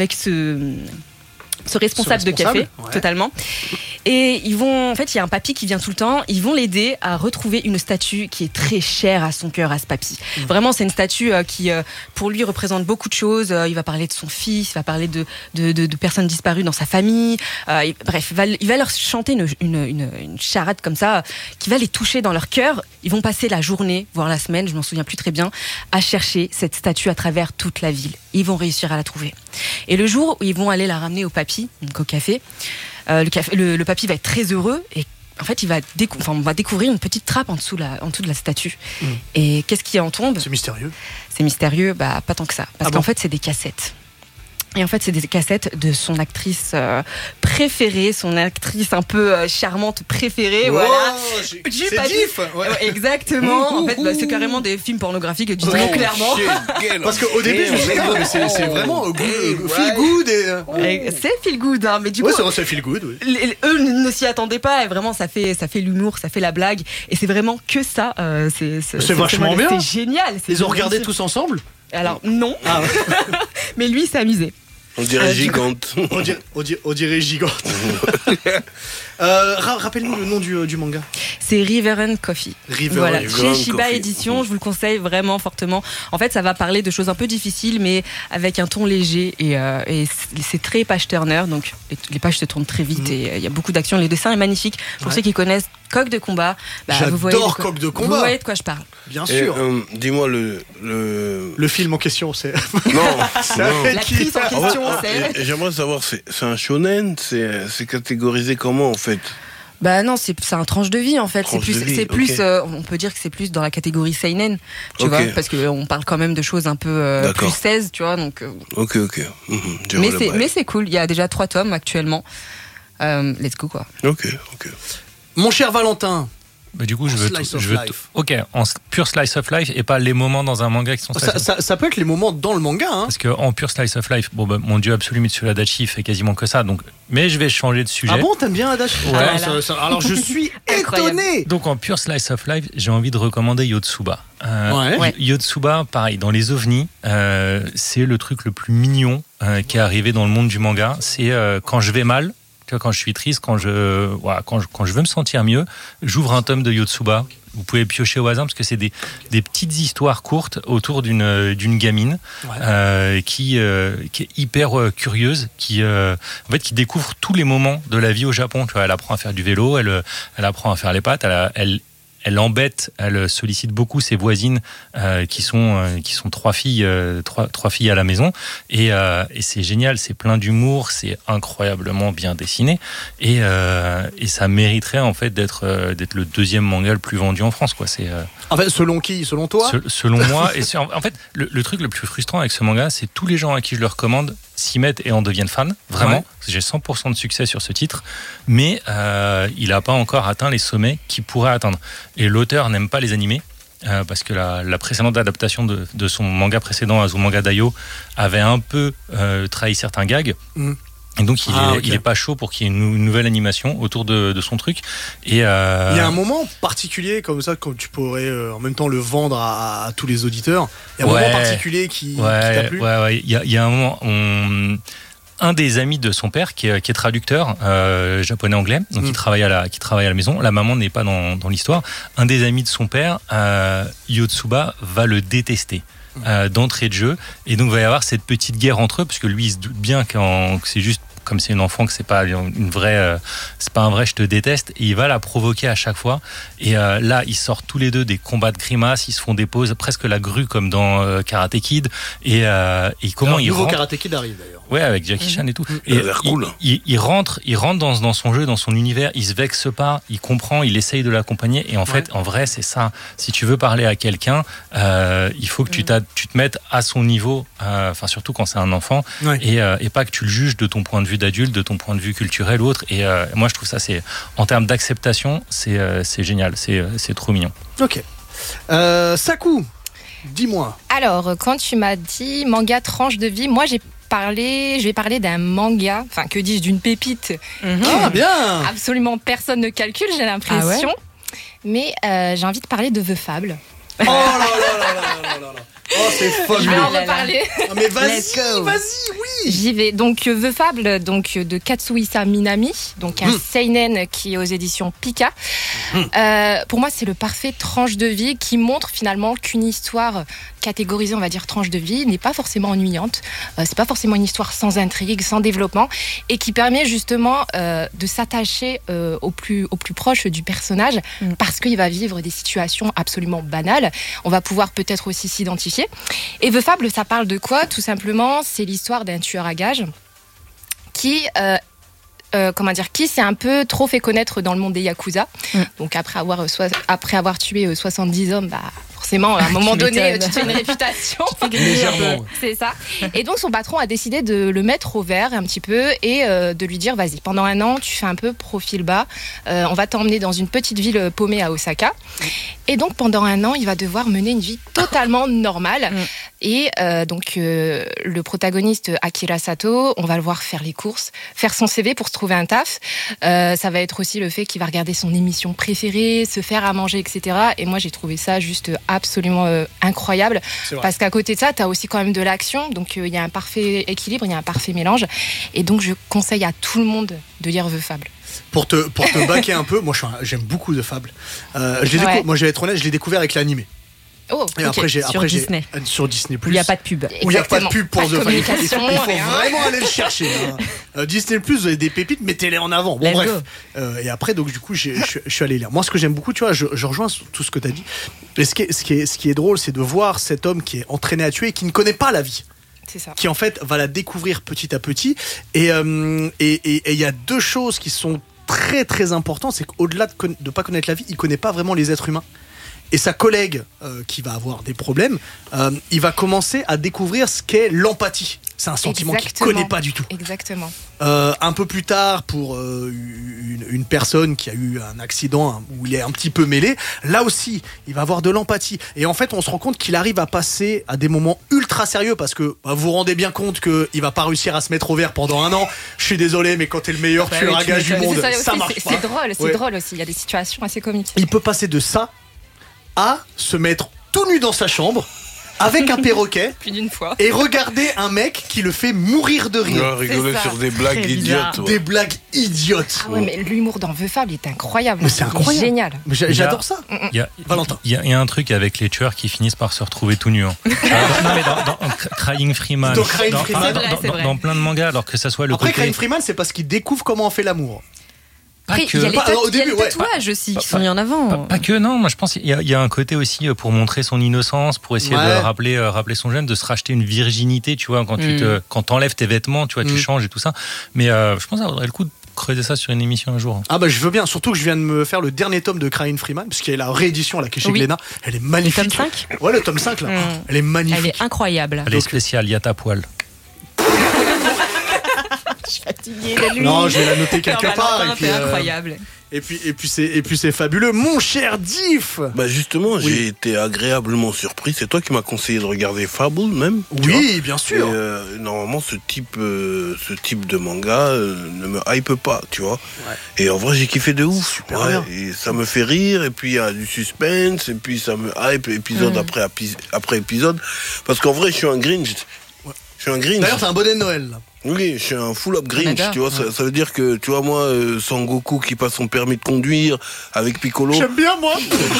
ce responsable de café, totalement. Et il y a un papy qui vient tout le temps. Ils vont l'aider à retrouver une statue qui est très chère à son cœur, à ce papy. Vraiment, c'est une statue qui, pour lui, représente beaucoup de choses. Il va parler de son fils, il va parler de personnes disparues dans sa famille. Bref, il va leur chanter une charade comme ça, qui va les toucher dans leur cœur. Ils vont passer la journée, voire la semaine, je m'en souviens plus très bien, à chercher cette statue à travers toute la ville. Ils vont réussir à la trouver. Et le jour où ils vont aller la ramener au papy, donc au café, le papy va être très heureux et en fait, on va découvrir une petite trappe en dessous de la statue. Et qu'est-ce qui en tombe? C'est mystérieux. C'est mystérieux, pas tant que ça. Parce qu'en fait, c'est des cassettes. Et en fait, c'est des cassettes de son actrice préférée, son actrice un peu charmante préférée. Wow, voilà. C'est Diff. Exactement. En fait, c'est carrément des films pornographiques, disons clairement. Parce qu'au début, je me suis dit, mais c'est vraiment feel good. C'est feel good, hein, mais du coup, c'est feel good. Oui. Eux ne s'y attendaient pas. Et vraiment, ça fait l'humour, ça fait la blague. Et c'est vraiment que ça. C'est vachement bien. C'est génial. Ils ont regardé tous ensemble? Alors non. Mais lui, il s'est amusé. On dirait gigante. On dirait gigante. Rappelle-nous le nom du manga. C'est River End Coffee. Chez Shiba Edition, je vous le conseille vraiment fortement. En fait, ça va parler de choses un peu difficiles, mais avec un ton léger. Et c'est très page turner, donc les pages se tournent très vite et il y a beaucoup d'action. Le dessin est magnifique. Pour ceux qui connaissent Coq de combat, j'adore Coq de combat. Vous voyez de quoi je parle. Bien sûr. Dis-moi le film en question, c'est... Non. L'actrice en question, c'est... J'aimerais savoir, c'est un shonen, c'est catégorisé comment en fait? Non, c'est un tranche de vie en fait. C'est plus, on peut dire que c'est plus dans la catégorie seinen, tu vois, parce que on parle quand même de choses un peu plus 16, tu vois, donc. Ok. Mais c'est cool. Il y a déjà 3 tomes actuellement. Let's go quoi. Ok. Mon cher Valentin, Bah, du coup, je veux ok, en pure slice of life et pas les moments dans un manga qui sont ça peut être les moments dans le manga, hein. Parce qu'en pure slice of life, mon dieu absolu Mitsuyo Adachi fait quasiment que ça, donc. Mais je vais changer de sujet. Ah bon, t'aimes bien Adachi? Ouais. Alors je suis étonné. Donc en pure slice of life, j'ai envie de recommander Yotsuba. Yotsuba, pareil, dans les ovnis, c'est le truc le plus mignon qui est arrivé dans le monde du manga. C'est quand je vais mal. Quand je suis triste, quand je veux me sentir mieux, j'ouvre un tome de Yotsuba. Vous pouvez piocher au hasard parce que c'est des petites histoires courtes autour d'une gamine qui est hyper curieuse, qui découvre tous les moments de la vie au Japon. Tu vois, elle apprend à faire du vélo, elle apprend à faire les pâtes, elle embête, elle sollicite beaucoup ses voisines qui sont trois filles à la maison et c'est génial, c'est plein d'humour, c'est incroyablement bien dessiné et ça mériterait en fait d'être le deuxième manga le plus vendu en France, quoi. C'est en fait, selon qui? Selon toi? Selon moi. Et en fait le truc le plus frustrant avec ce manga, c'est tous les gens à qui je le recommande s'y mettent et en deviennent fans, vraiment. Ouais. J'ai 100% de succès sur ce titre, mais il n'a pas encore atteint les sommets qu'il pourrait atteindre. Et l'auteur n'aime pas les animés, parce que la précédente adaptation de son manga précédent, Azumanga Daioh, avait un peu trahi certains gags. Et donc il est pas chaud pour qu'il y ait une nouvelle animation autour de son truc. Et il y a un moment particulier comme ça, comme tu pourrais en même temps le vendre à tous les auditeurs. Il y a un moment particulier qui t'a plu. Il y a un moment. Un des amis de son père qui est traducteur japonais-anglais, donc qui travaille à la maison. La maman n'est pas dans l'histoire. Un des amis de son père, Yotsuba, va le détester. D'entrée de jeu, et donc il va y avoir cette petite guerre entre eux parce que lui il se doute bien que c'est juste comme c'est une enfant, que c'est pas une vraie c'est pas un vrai je te déteste, et il va la provoquer à chaque fois, et là ils sortent tous les deux des combats de grimaces, ils se font des poses presque la grue comme dans Karate Kid, et comment il rentre. Karate Kid arrive d'ailleurs. Ouais, avec Jackie Chan et tout. Et cool. Il rentre dans son jeu, dans son univers, il se vexe pas, il comprend, il essaye de l'accompagner, et en fait, en vrai, c'est ça. Si tu veux parler à quelqu'un, il faut que tu te mettes à son niveau, enfin surtout quand c'est un enfant, et pas que tu le juges de ton point de vue d'adulte, de ton point de vue culturel ou autre. Et moi, je trouve ça, en termes d'acceptation, c'est génial, c'est trop mignon. Ok. Sakou, dis-moi. Alors, quand tu m'as dit manga tranche de vie, moi je vais parler d'un manga, enfin que dis-je, d'une pépite. Ah bien. Absolument personne ne calcule, j'ai l'impression. Ah ouais. Mais j'ai envie de parler de The Fable. Oh là là là là là là. Oh, c'est fun. Je vais en reparler. Ah, mais vas-y, oui. J'y vais. Donc The Fable, donc de Katsuhisa Minami, donc un seinen qui est aux éditions Pika. Pour moi, c'est le parfait tranche de vie qui montre finalement qu'une histoire catégorisée, on va dire tranche de vie, n'est pas forcément ennuyante. C'est pas forcément une histoire sans intrigue, sans développement, et qui permet justement de s'attacher au plus proche du personnage, parce qu'il va vivre des situations absolument banales. On va pouvoir peut-être aussi s'identifier. Et The Fable, ça parle de quoi? Tout simplement, c'est l'histoire d'un tueur à gages qui s'est un peu trop fait connaître dans le monde des Yakuza. Donc après avoir tué 70 hommes, forcément, à un moment donné, tu fais une réputation. C'est ça. Et donc, son patron a décidé de le mettre au vert un petit peu et de lui dire, vas-y, pendant un an, tu fais un peu profil bas. On va t'emmener dans une petite ville paumée à Osaka. Et donc, pendant un an, il va devoir mener une vie totalement normale. Et donc, le protagoniste, Akira Sato, on va le voir faire les courses, faire son CV pour se trouver un taf. Ça va être aussi le fait qu'il va regarder son émission préférée, se faire à manger, etc. Et moi, j'ai trouvé ça juste absolument incroyable, parce qu'à côté de ça, tu as aussi quand même de l'action, donc il y a un parfait équilibre, il y a un parfait mélange, et donc je conseille à tout le monde de lire The Fable. Pour te baquer un peu, moi j'aime beaucoup The Fable. Moi, je vais être honnête, je l'ai découvert avec l'animé. Oh, et après, sur Disney. Sur Disney+. Où il n'y a pas de pub. Où il n'y a pas de pub pour The Fable. Il faut vraiment aller le chercher. Disney+, vous avez des pépites, mettez-les en avant. Bon, bref. Et après, donc du coup, je suis allé lire. Moi, ce que j'aime beaucoup, tu vois, je rejoins tout ce que tu as dit. Et ce qui est drôle, c'est de voir cet homme qui est entraîné à tuer et qui ne connaît pas la vie. C'est ça. Qui en fait va la découvrir petit à petit. Et il y a deux choses qui sont très très importantes. C'est qu'au-delà de pas connaître la vie, il connaît pas vraiment les êtres humains. Et sa collègue qui va avoir des problèmes, il va commencer à découvrir ce qu'est l'empathie. C'est un sentiment qu'il connaît pas du tout. Exactement. Un peu plus tard, pour une personne qui a eu un accident où il est un petit peu mêlé, là aussi, il va avoir de l'empathie. Et en fait, on se rend compte qu'il arrive à passer à des moments ultra sérieux parce que vous vous rendez bien compte qu'il va pas réussir à se mettre au vert pendant 1 an. Je suis désolé, mais quand t'es le meilleur tueur à gages du monde, ça marche pas. C'est drôle aussi. Il y a des situations assez comiques. Il peut passer de ça à se mettre tout nu dans sa chambre avec un perroquet plus d'une fois et regarder un mec qui le fait mourir de rire. Ouais, rigoler sur des blagues idiotes. Des blagues idiotes. Ah ouais, mais l'humour d'Enveufable est incroyable. Mais c'est incroyable. Génial. Mais j'adore ça. Valentin. Il y a un truc avec les tueurs qui finissent par se retrouver tout nus. Hein. Non, mais dans Crying Freeman, dans plein de mangas, alors que ça soit le Après, côté... Crying Freeman, c'est parce qu'il découvre comment on fait l'amour. Après, il y a les tatouages aussi qui sont mis en avant. Pas que, non. Moi, je pense qu'il y a un côté aussi pour montrer son innocence, pour essayer de rappeler son gène, de se racheter une virginité, tu vois, quand t'enlèves tes vêtements, tu vois, tu changes et tout ça. Mais je pense que ça vaudrait le coup de creuser ça sur une émission un jour. Ah bah je veux bien, surtout que je viens de me faire le dernier tome de Crying Freeman, parce qu'il y a la réédition là qui est chez Glénat. Elle est magnifique. Le tome 5 ? Ouais, le tome 5 là. Elle est magnifique. Elle est incroyable. Elle est spéciale, Yata Poil. Je suis fatiguée de lui. Non, je vais la noter quelque part. C'est incroyable. Et puis c'est fabuleux. Mon cher Diff. Bah justement, j'ai été agréablement surpris. C'est toi qui m'as conseillé de regarder Fable même. Oui, bien sûr. Et, normalement, ce type de manga ne me hype pas, tu vois. Ouais. Et en vrai, j'ai kiffé de ouf. Super bien. Et ça me fait rire. Et puis il y a du suspense. Et puis ça me hype épisode après épisode. Parce qu'en vrai, je suis un Grinch. Je suis un Grinch. D'ailleurs, c'est un bonnet de Noël là. Oui, je suis un full-up Grinch, tu vois, ça veut dire que, tu vois, moi, Sangoku qui passe son permis de conduire avec Piccolo... J'aime bien, moi.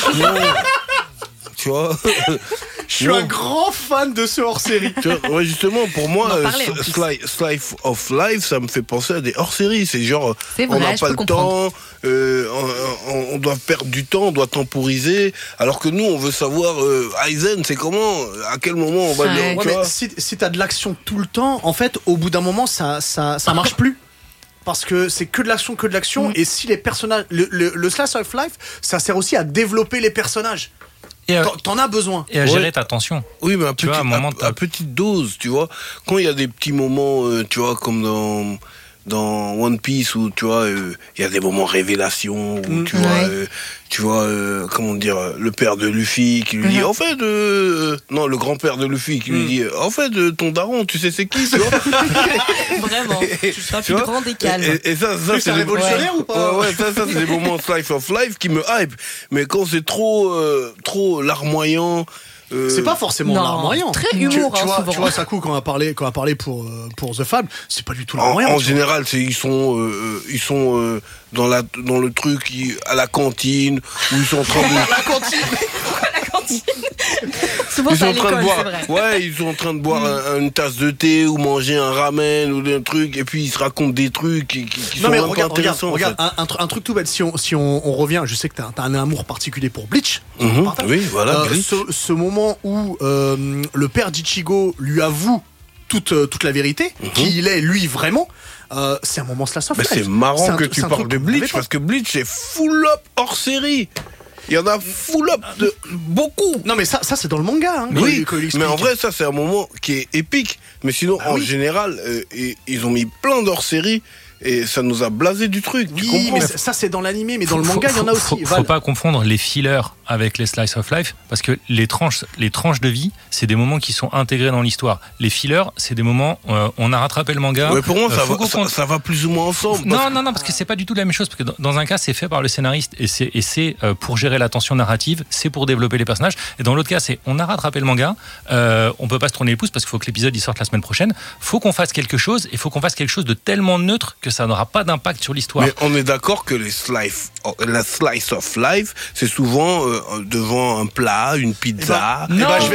Tu vois. Je suis un grand fan de ce hors-série. Ouais, justement, pour moi, Slice of Life, ça me fait penser à des hors-séries. C'est genre, on n'a pas le temps, on doit perdre du temps, on doit temporiser. Alors que nous, on veut savoir, Aizen, c'est comment, à quel moment on va... si t'as de l'action tout le temps, en fait, au bout d'un moment, ça marche plus. Parce que c'est que de l'action, et si les personnages... Le Slice of Life, ça sert aussi à développer les personnages. Et t'en as besoin. Et à gérer ta tension. Oui, mais à petite dose, tu vois. Quand il y a des petits moments, tu vois, comme dans One Piece, où, tu vois, il y a des moments révélations, où, tu vois, comment dire, le père de Luffy qui lui dit, en fait, non, le grand-père de Luffy qui lui dit, en fait, ton daron, tu sais c'est qui, tu vois. Vraiment. C'est un plus grand décalage. Et ça c'est révolutionnaire ou pas? Ouais, ça, c'est des moments Slice of Life qui me hype. Mais quand c'est trop larmoyant, c'est pas forcément larmoyant. Très humour, tu vois, Sakou, quand on a parlé pour The Fable, c'est pas du tout larmoyant. En général, ils sont dans le truc à la cantine, où ils sont en train de... la cantine. Souvent, ils sont en train de boire. Ouais, ils sont en train de boire une tasse de thé ou manger un ramen ou un truc, et puis ils se racontent des trucs qui sont un peu intéressants. Regarde, un truc tout bête. Si on revient, je sais que t'as un amour particulier pour Bleach. Oui, voilà. Ce moment où le père d'Ichigo lui avoue toute la vérité, qui il est lui vraiment. C'est un moment Slice of Life. C'est marrant que tu parles de Bleach, parce que Bleach est full up hors série. Il y en a full up de beaucoup. Non mais ça c'est dans le manga. Oui, mais en vrai ça c'est un moment qui est épique. Mais sinon en général ils ont mis plein d'hors série. Et ça nous a blasé du truc. Oui, mais ça c'est dans l'animé, mais dans le manga il y en a aussi. Faut pas confondre les fillers avec les Slice of Life, parce que les tranches de vie, c'est des moments qui sont intégrés dans l'histoire. Les fillers, c'est des moments on a rattrapé le manga. Ouais, pour moi ça va plus ou moins ensemble. Non, parce que c'est pas du tout la même chose, parce que dans un cas c'est fait par le scénariste et c'est pour gérer la tension narrative, c'est pour développer les personnages. Et dans l'autre cas c'est on a rattrapé le manga, on peut pas se tourner les pouces parce qu'il faut que l'épisode il sorte la semaine prochaine. Faut qu'on fasse quelque chose, et faut qu'on fasse quelque chose de tellement neutre que ça n'aura pas d'impact sur l'histoire. Mais on est d'accord que la slice of life, c'est souvent devant un plat, une pizza.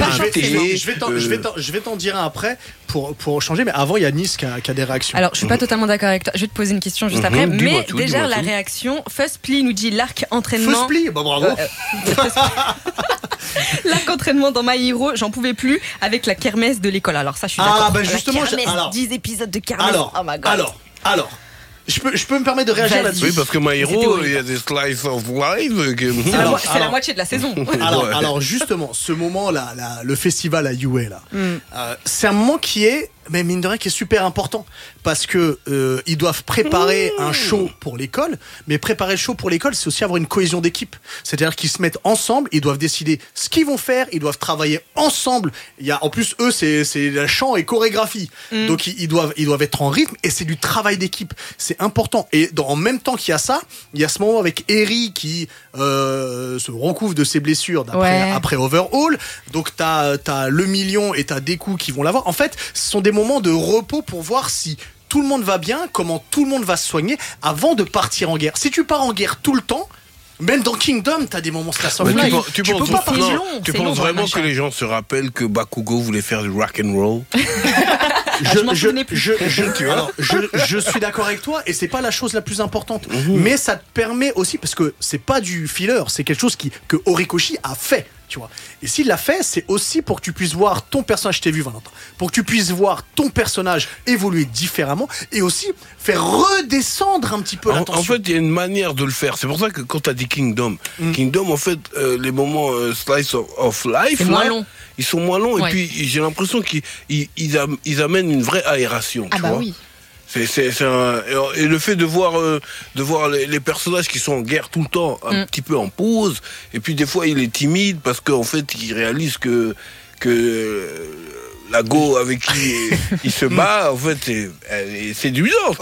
Je vais t'en dire un après pour changer, mais avant il y a Nice qui a des réactions. Alors je suis pas totalement d'accord avec toi. Je vais te poser une question juste après, mais déjà la réaction. Fuzzply nous dit l'arc entraînement. Fuzzply, bah bravo. L'arc entraînement dans My Hero, j'en pouvais plus avec la kermesse de l'école. Alors ça je suis d'accord. Ah bah justement, 10 épisodes de kermesse. Oh my God. Alors. Je peux me permettre de réagir là-dessus. Oui, parce que My Hero, il y a des slices of life. C'est la moitié de la saison. Alors justement, ce moment-là, le festival à UA, là, c'est un moment qui est mais mine de rien, qui est super important. Parce que ils doivent préparer un show pour l'école. Mais préparer le show pour l'école, c'est aussi avoir une cohésion d'équipe. C'est-à-dire qu'ils se mettent ensemble, ils doivent décider ce qu'ils vont faire, ils doivent travailler ensemble. En plus, eux, c'est la chant et chorégraphie. Donc, ils doivent être en rythme et c'est du travail d'équipe. C'est important. Et en même temps qu'il y a ça, il y a ce moment avec Eri qui se recouvre de ses blessures après Overhaul. Donc, t'as le million et t'as Deku qui vont l'avoir. En fait, ce sont des moments de repos pour voir si tout le monde va bien, comment tout le monde va se soigner avant de partir en guerre. Si tu pars en guerre tout le temps, même dans Kingdom, t'as des moments slice of life. Tu penses vraiment que les gens se rappellent que Bakugo voulait faire du rock and roll? Je suis d'accord avec toi et c'est pas la chose la plus importante, mais ça te permet aussi, parce que c'est pas du filler, c'est quelque chose que Horikoshi a fait, tu vois. Et s'il l'a fait, c'est aussi pour que tu puisses voir ton personnage, je t'ai vu Valentin, pour que tu puisses voir ton personnage évoluer différemment et aussi faire redescendre un petit peu la tension. En fait, il y a une manière de le faire. C'est pour ça que quand t'as dit Kingdom, en fait, les moments slice of life, ils sont moins longs et puis j'ai l'impression qu'ils amènent une vraie aération. Tu vois. Oui. Et le fait de voir les personnages qui sont en guerre tout le temps, un petit peu en pause, et puis des fois il est timide parce qu'en fait il réalise que la go avec qui il se bat, en fait, c'est séduisante.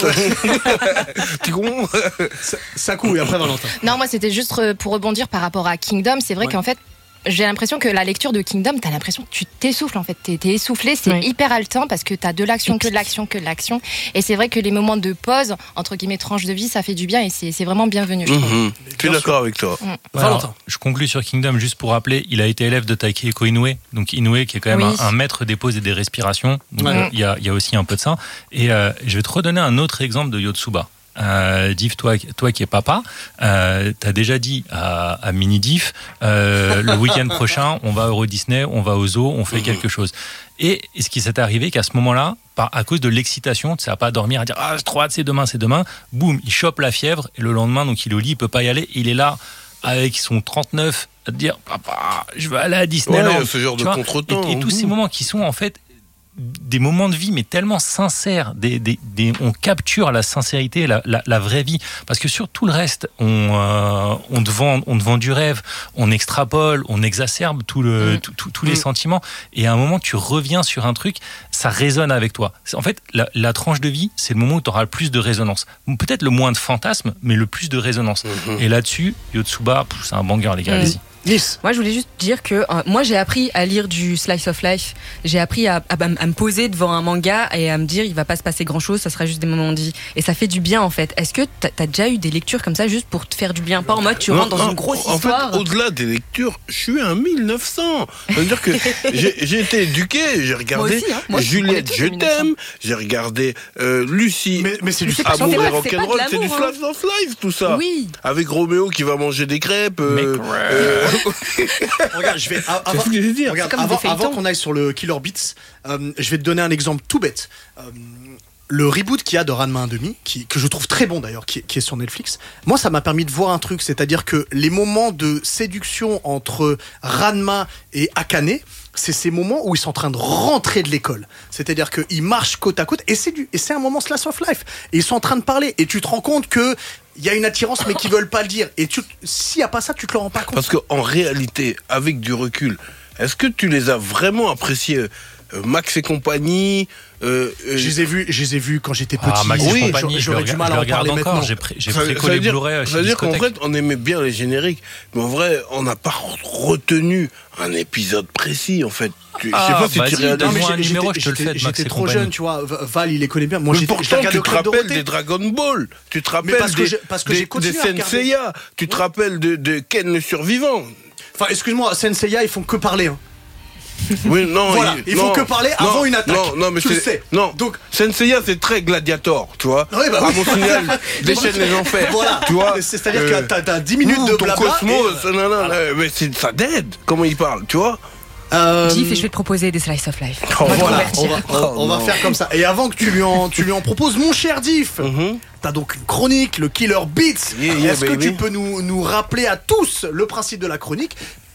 Tu comprends? Ça coule, et après Valentin. Non, moi c'était juste pour rebondir par rapport à Kingdom. C'est vrai qu'en fait, j'ai l'impression que la lecture de Kingdom, t'as l'impression que tu t'essouffles en fait, t'es essoufflé, c'est hyper haletant parce que t'as de l'action, que de l'action. Et c'est vrai que les moments de pause, entre guillemets tranches de vie, ça fait du bien et c'est vraiment bienvenu. Je suis d'accord avec toi. Alors, je conclus sur Kingdom juste pour rappeler, il a été élève de Takehiko Inoue, donc Inoue qui est quand même un maître des pauses et des respirations, donc il y a aussi un peu de ça. Et je vais te redonner un autre exemple de Yotsuba. Div, toi qui es papa, t'as déjà dit à Mini Div, le week-end prochain, on va à Euro Disney, on va au zoo, on fait quelque chose. Et ce qui s'est arrivé, qu'à ce moment-là, à cause de l'excitation, tu sais, à pas dormir, à dire c'est trop hâte, c'est demain, boum, il chope la fièvre et le lendemain, donc il est au lit, il peut pas y aller, il est là avec son 39 à te dire papa, je veux aller à Disneyland. Ce genre de contretemps. Et tous ces moments qui sont en fait des moments de vie mais tellement sincères, on capture la sincérité, la vraie vie, parce que sur tout le reste on te vend du rêve, on extrapole, on exacerbe tous les sentiments, et à un moment tu reviens sur un truc, ça résonne avec toi. En fait la tranche de vie, c'est le moment où tu auras le plus de résonance, peut-être le moins de fantasmes mais le plus de résonance, et là-dessus Yotsuba, c'est un banger les gars, allez-y. Nice. Moi, je voulais juste dire que moi, j'ai appris à lire du slice of life. J'ai appris à me poser devant un manga et à me dire, il va pas se passer grand-chose, ça sera juste des moments de vie. Et ça fait du bien, en fait. Est-ce que t'as déjà eu des lectures comme ça, juste pour te faire du bien? Pas en mode, tu rentres dans une grosse histoire. En fait, au-delà des lectures, je suis un 1900. C'est-à-dire que j'ai été éduqué, j'ai regardé Juliette, je t'aime, j'ai regardé Lucie. Mais c'est du amour et rock'n'roll, c'est du slice of life, tout ça. Oui. Avec Roméo qui va manger des crêpes. Regarde, avant qu'on aille sur le Killer Beats, je vais te donner un exemple tout bête. Le reboot qu'il y a de Ranma 1/2, que je trouve très bon d'ailleurs, qui est sur Netflix, moi ça m'a permis de voir un truc, c'est-à-dire que les moments de séduction entre Ranma et Akane, c'est ces moments où ils sont en train de rentrer de l'école. C'est-à-dire qu'ils marchent côte à côte et c'est un moment slice of life. Et ils sont en train de parler et tu te rends compte que il y a une attirance mais qu'ils veulent pas le dire. Et s'il y a pas ça, tu te le rends pas compte. Parce qu'en réalité, avec du recul, est-ce que tu les as vraiment appréciés, Max et compagnie? Je les ai vus quand j'étais petit. Max et compagnie, j'aurais du mal à en parler maintenant. J'ai précollé Blu-ray. Ça veut dire qu'en fait, on aimait bien les génériques, mais en vrai, on n'a pas retenu un épisode précis, en fait. Je sais pas si tu réalises. J'étais trop jeune, tu vois. Val, il les connaît bien. Moi, pourtant, tu te rappelles des Dragon Ball, tu te rappelles des Senseiya, tu te rappelles de Ken le survivant. Enfin, excuse-moi, Senseiya, ils font que parler. Oui, non, voilà, il faut que parler avant une attaque. Non, mais tu le sais. Non, donc Senseiya c'est très gladiator, tu vois. Oui, bah à mon signal, déchaîne les enfers. Voilà, tu vois. C'est-à-dire que t'as 10 minutes de blabla. Ton cosmos, mais ça dead. Comment il parle, tu vois. Diff, et je vais te proposer des slice of life. On va faire comme ça. Et avant que tu lui en proposes, mon cher Diff, t'as donc une chronique, le Killer Beats. Est-ce que tu peux nous rappeler à tous le principe de la chronique?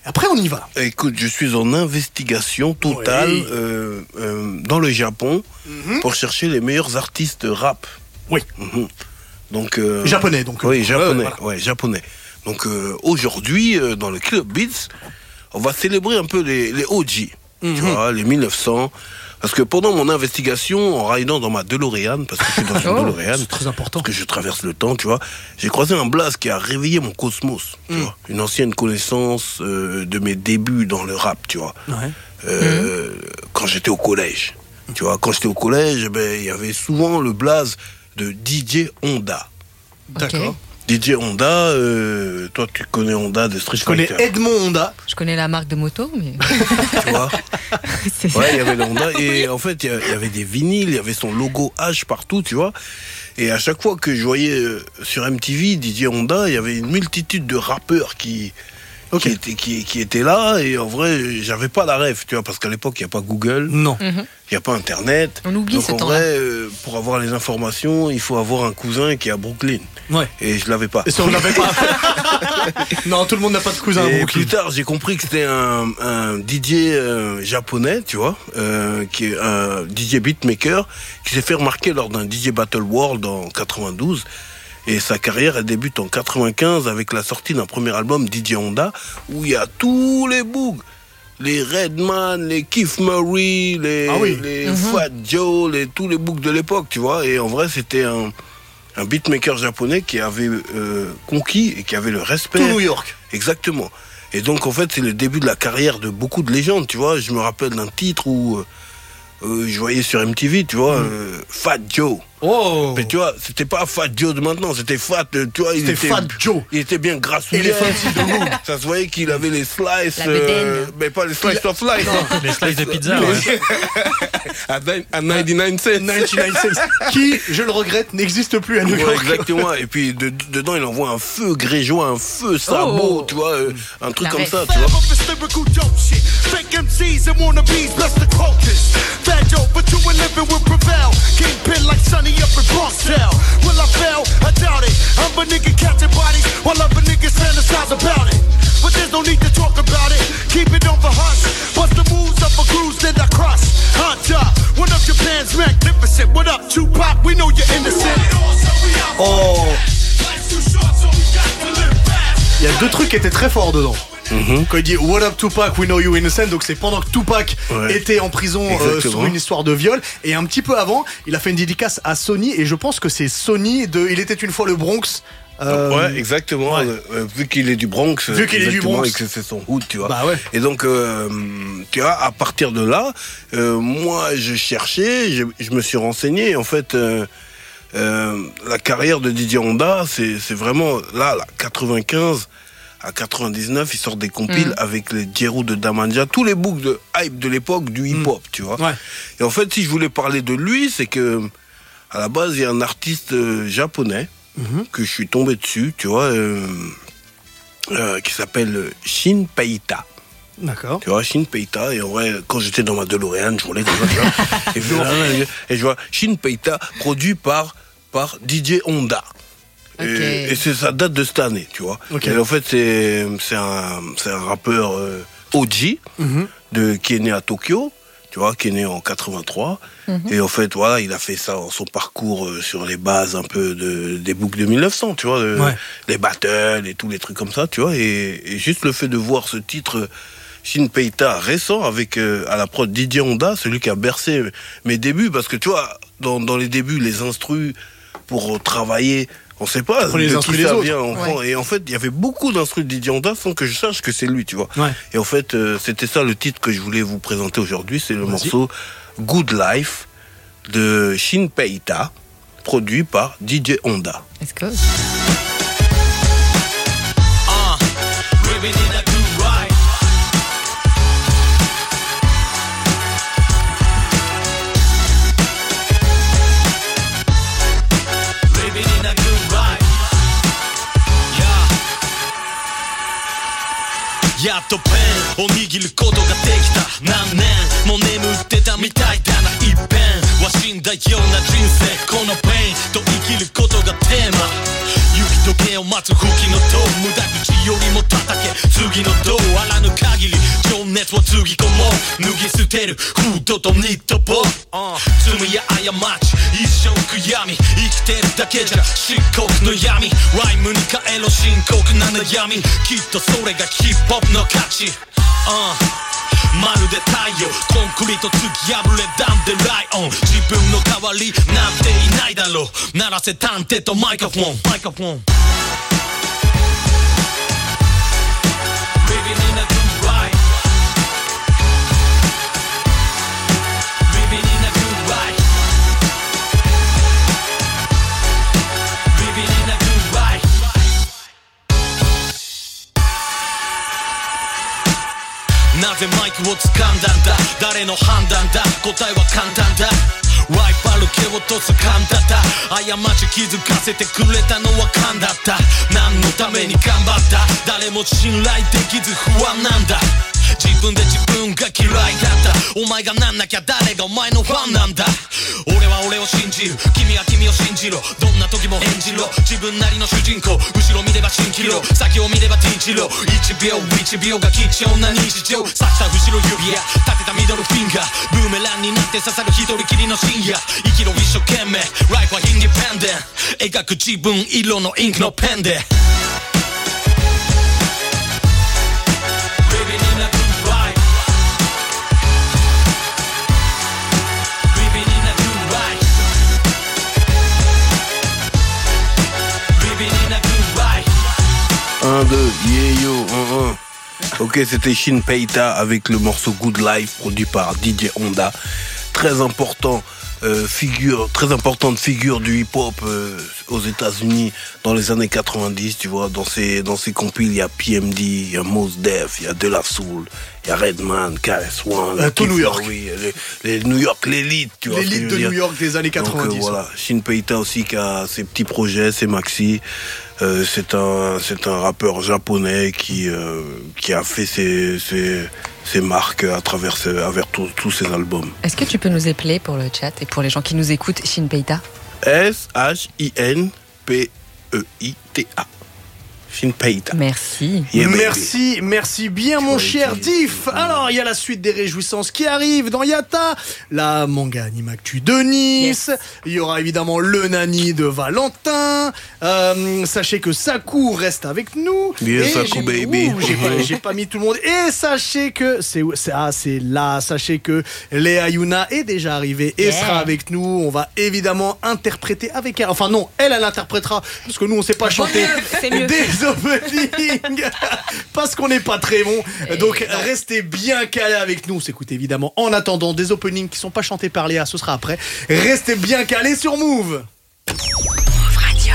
Après, on y va. Écoute, je suis en investigation totale dans le Japon pour chercher les meilleurs artistes rap. Oui. Donc, japonais, donc. Oui, japonais. Ouais, japonais. Donc, aujourd'hui, dans le Club Beats, on va célébrer un peu les OG, tu vois, les 1900. Parce que pendant mon investigation, en ridant dans ma DeLorean, parce que je suis dans une DeLorean, c'est très important, parce que je traverse le temps, tu vois, j'ai croisé un blaze qui a réveillé mon cosmos, tu vois, une ancienne connaissance de mes débuts dans le rap, tu vois, quand j'étais au collège. Tu vois, quand j'étais au collège, il y avait souvent le blaze de DJ Honda. D'accord. DJ Honda, toi tu connais Honda de Street Fighter. Je connais Edmond Honda. Je connais la marque de moto, mais... Tu vois. Ouais, il y avait le Honda. Et en fait, il y avait des vinyles, il y avait son logo H partout, tu vois. Et à chaque fois que je voyais sur MTV DJ Honda, il y avait une multitude de rappeurs qui étaient là. Et en vrai, j'avais pas la ref, tu vois, parce qu'à l'époque, il n'y a pas Google. Non. Il n'y a pas Internet. On oublie donc ce en temps-là. vrai, pour avoir les informations, il faut avoir un cousin qui est à Brooklyn. Ouais. Et je l'avais pas. Et ça, on l'avait pas. Non, tout le monde n'a pas de cousin à Et Brooklyn. plus tard, j'ai compris que c'était un DJ japonais, tu vois, qui est un DJ beatmaker, qui s'est fait remarquer lors d'un DJ Battle World en 92. Et sa carrière, elle débute en 95 avec la sortie d'un premier album, DJ Honda, où il y a tous les boogs. Les Redman, les Keith Murray, les Fat Joe, tous les books de l'époque, tu vois. Et en vrai, c'était un beatmaker japonais qui avait conquis et qui avait le respect. Tout New York. Exactement. Et donc, en fait, c'est le début de la carrière de beaucoup de légendes, tu vois. Je me rappelle d'un titre où je voyais sur MTV, tu vois, Fat Joe. Oh. Mais tu vois, c'était pas Fat Joe de maintenant, c'était Fat, tu vois, C'était Fat Joe. Il était bien grassouillet. Ça se voyait qu'il avait les slices, mais pas les slices of life. Les slices de pizza, ouais. à 99 cents. 99 cents. Qui, je le regrette, n'existe plus à New York. Ouais, exactement. Et puis dedans, il envoie un feu grégeois, un feu sabot, tu vois, un truc comme ça, tu vois. Up in Bronx town. Will I fail? I doubt it. I'm a nigga catching bodies while other niggas fantasize about it. But there's no need to talk about it. Keep it on the hush. Bust the moves up a cruise, then I crush. Hunter, one of Japan's magnificent. What up, Tupac? We know you're innocent. Oh. Il y a deux trucs qui étaient très forts dedans. Quand il dit What up Tupac, we know you innocent, donc c'est pendant que Tupac était en prison sur une histoire de viol. Et un petit peu avant, il a fait une dédicace à Sony, et je pense que c'est Sony de Il était une fois le Bronx. Ouais, exactement. Ouais. Vu qu'il est du Bronx, vu qu'il est du Bronx, et que c'est son hood, tu vois. Bah ouais. Et donc, tu vois, à partir de là, moi, je cherchais, je me suis renseigné. En fait, la carrière de DJ Honda, c'est vraiment là, 95. À 99, ils sortent des compiles avec les Jeru de Damanja, tous les books de hype de l'époque du hip-hop, tu vois. Ouais. Et en fait, si je voulais parler de lui, c'est que à la base, il y a un artiste japonais que je suis tombé dessus, tu vois, qui s'appelle Shin Peita. D'accord. Tu vois, Shin Peita, et en vrai, quand j'étais dans ma DeLorean, je roulais déjà, tu vois, et je vois Shin Peita produit par DJ Honda. Okay. Et ça date de cette année, tu vois. Okay. Et en fait, c'est un rappeur OG qui est né à Tokyo, tu vois, qui est né en 83. Et en fait, voilà, il a fait ça en son parcours sur les bases un peu des books de 1900, tu vois, les battles et tous les trucs comme ça, tu vois. Et juste le fait de voir ce titre Shin Peita récent avec à la prod DJ Honda, celui qui a bercé mes débuts, parce que tu vois, dans les débuts, les instrus pour travailler, on sait pas de qui ça vient. Et en fait, il y avait beaucoup d'instrus de DJ Honda sans que je sache que c'est lui, tu vois. Ouais. Et en fait, c'était ça le titre que je voulais vous présenter aujourd'hui. C'est le morceau Good Life de Shin Peita, produit par DJ Honda. Let's go. やっとペンを握ることができた何年も眠ってたみたいだな一遍は死んだような人生このペインと生きることがテーマ雪解けを待つ吹きの塔無駄口よりも叩け次の塔あらぬ熱をつぎ込もう脱ぎ捨てるフードとニット帽罪や過ち一生悔やみ生きてるだけじゃ漆黒の闇ライムに変えろ深刻な悩みきっとそれがヒップホップの価値まるで太陽コンクリート突き破れダンデライオン自分の代わりなんていないだろう鳴らせ探偵とマイクロフォンLiving in a good life Living in a good life Living in a good life なぜマイクを掴んだんだ誰の判断だ答えは簡単だライバル蹴落とす勘だった過ち気づかせてくれたのは勘だった何のために頑張った誰も信頼できず不安なんだ自分で自分が嫌いだったお前がなんなきゃ誰がお前のファンなんだ俺は俺を信じる君は君を信じろどんな時も演じろ自分なりの主人公後ろ見れば蜃気楼先を見ればティンチロ1秒1秒が貴重な日常刺した後ろ指や立てたミドルフィンガーブーメランになって刺さる一人きりの深夜生きろ一生懸命ライフはインディペンデント描く自分色のインクのペンで Un, deux, yeah yo, Ok, c'était Shin Peita avec le morceau Good Life produit par DJ Honda. Très importante figure du hip-hop aux États-Unis dans les années 90, tu vois. Dans ces compiles, il y a PMD, il y a Mos Def, il y a De La Soul, il y a Redman, KS1, tout New York. Les New York, l'élite, tu vois. L'élite de New York des années 90. Donc, voilà, Shin Peita aussi qui a ses petits projets, ses maxi. C'est un rappeur japonais qui a fait ses marques à travers tous ses albums. Est-ce que tu peux nous épeler pour le chat et pour les gens qui nous écoutent, Shin Peita? SHINPEITA. Shin Peita. Merci. Yeah, merci bien mon cher Diff. Alors il y a la suite des réjouissances qui arrive dans Yatta, la manga anime actu de Nice, il y aura évidemment le nani de Valentin, sachez que Saku reste avec nous. Bien Saku baby. J'ai pas mis tout le monde. Et sachez que sachez que Léa Yuna est déjà arrivée et sera avec nous. On va évidemment interpréter avec elle. Enfin non, elle interprétera parce que nous on sait pas chanter. C'est mieux. Des openings parce qu'on n'est pas très bon. Donc restez bien calés avec nous. On s'écoute évidemment en attendant des openings qui sont pas chantés par Léa, ce sera après. Restez bien calés sur Move. Move Radio.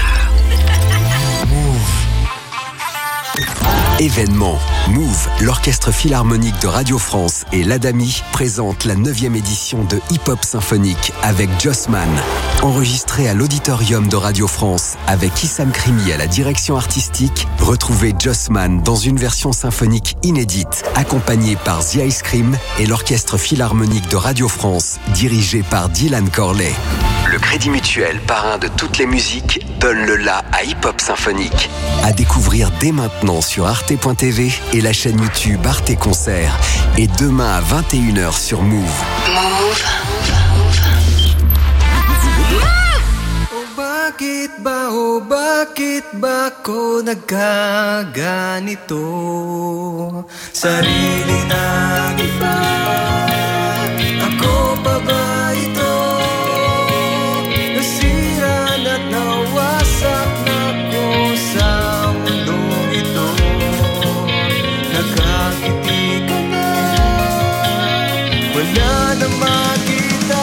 Événement Move, l'orchestre philharmonique de Radio France et l'Adami présente la 9e édition de Hip Hop Symphonique avec Jossman. Enregistré à l'auditorium de Radio France avec Issam Krimi à la direction artistique, retrouvez Jossman dans une version symphonique inédite, accompagné par The Ice Cream et l'orchestre philharmonique de Radio France, dirigé par Dylan Corley. Le Crédit Mutuel, parrain de toutes les musiques, donne le la à Hip Hop Symphonique. À découvrir dès maintenant sur arte.tv et la chaîne YouTube Arte Concert. Et demain à 21h sur Move. Move. Bakit ba ko nagkaganito? Sarili nag-iba, ako pa ba ito? Nasira na't nawasak na ko sa mundong ito. Nakakiti ka na, wala na makita.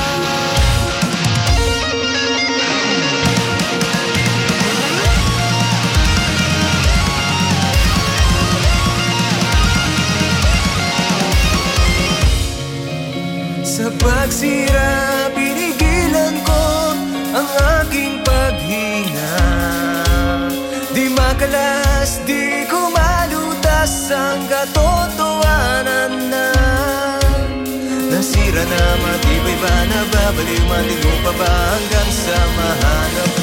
Sa pagsira, pinigilan ko ang aking paghinga. Di makalas, di ko malutas ang katotohanan na. Nasira na, matibay ba, nababaliw, matigo pa ba hanggang sa mahanap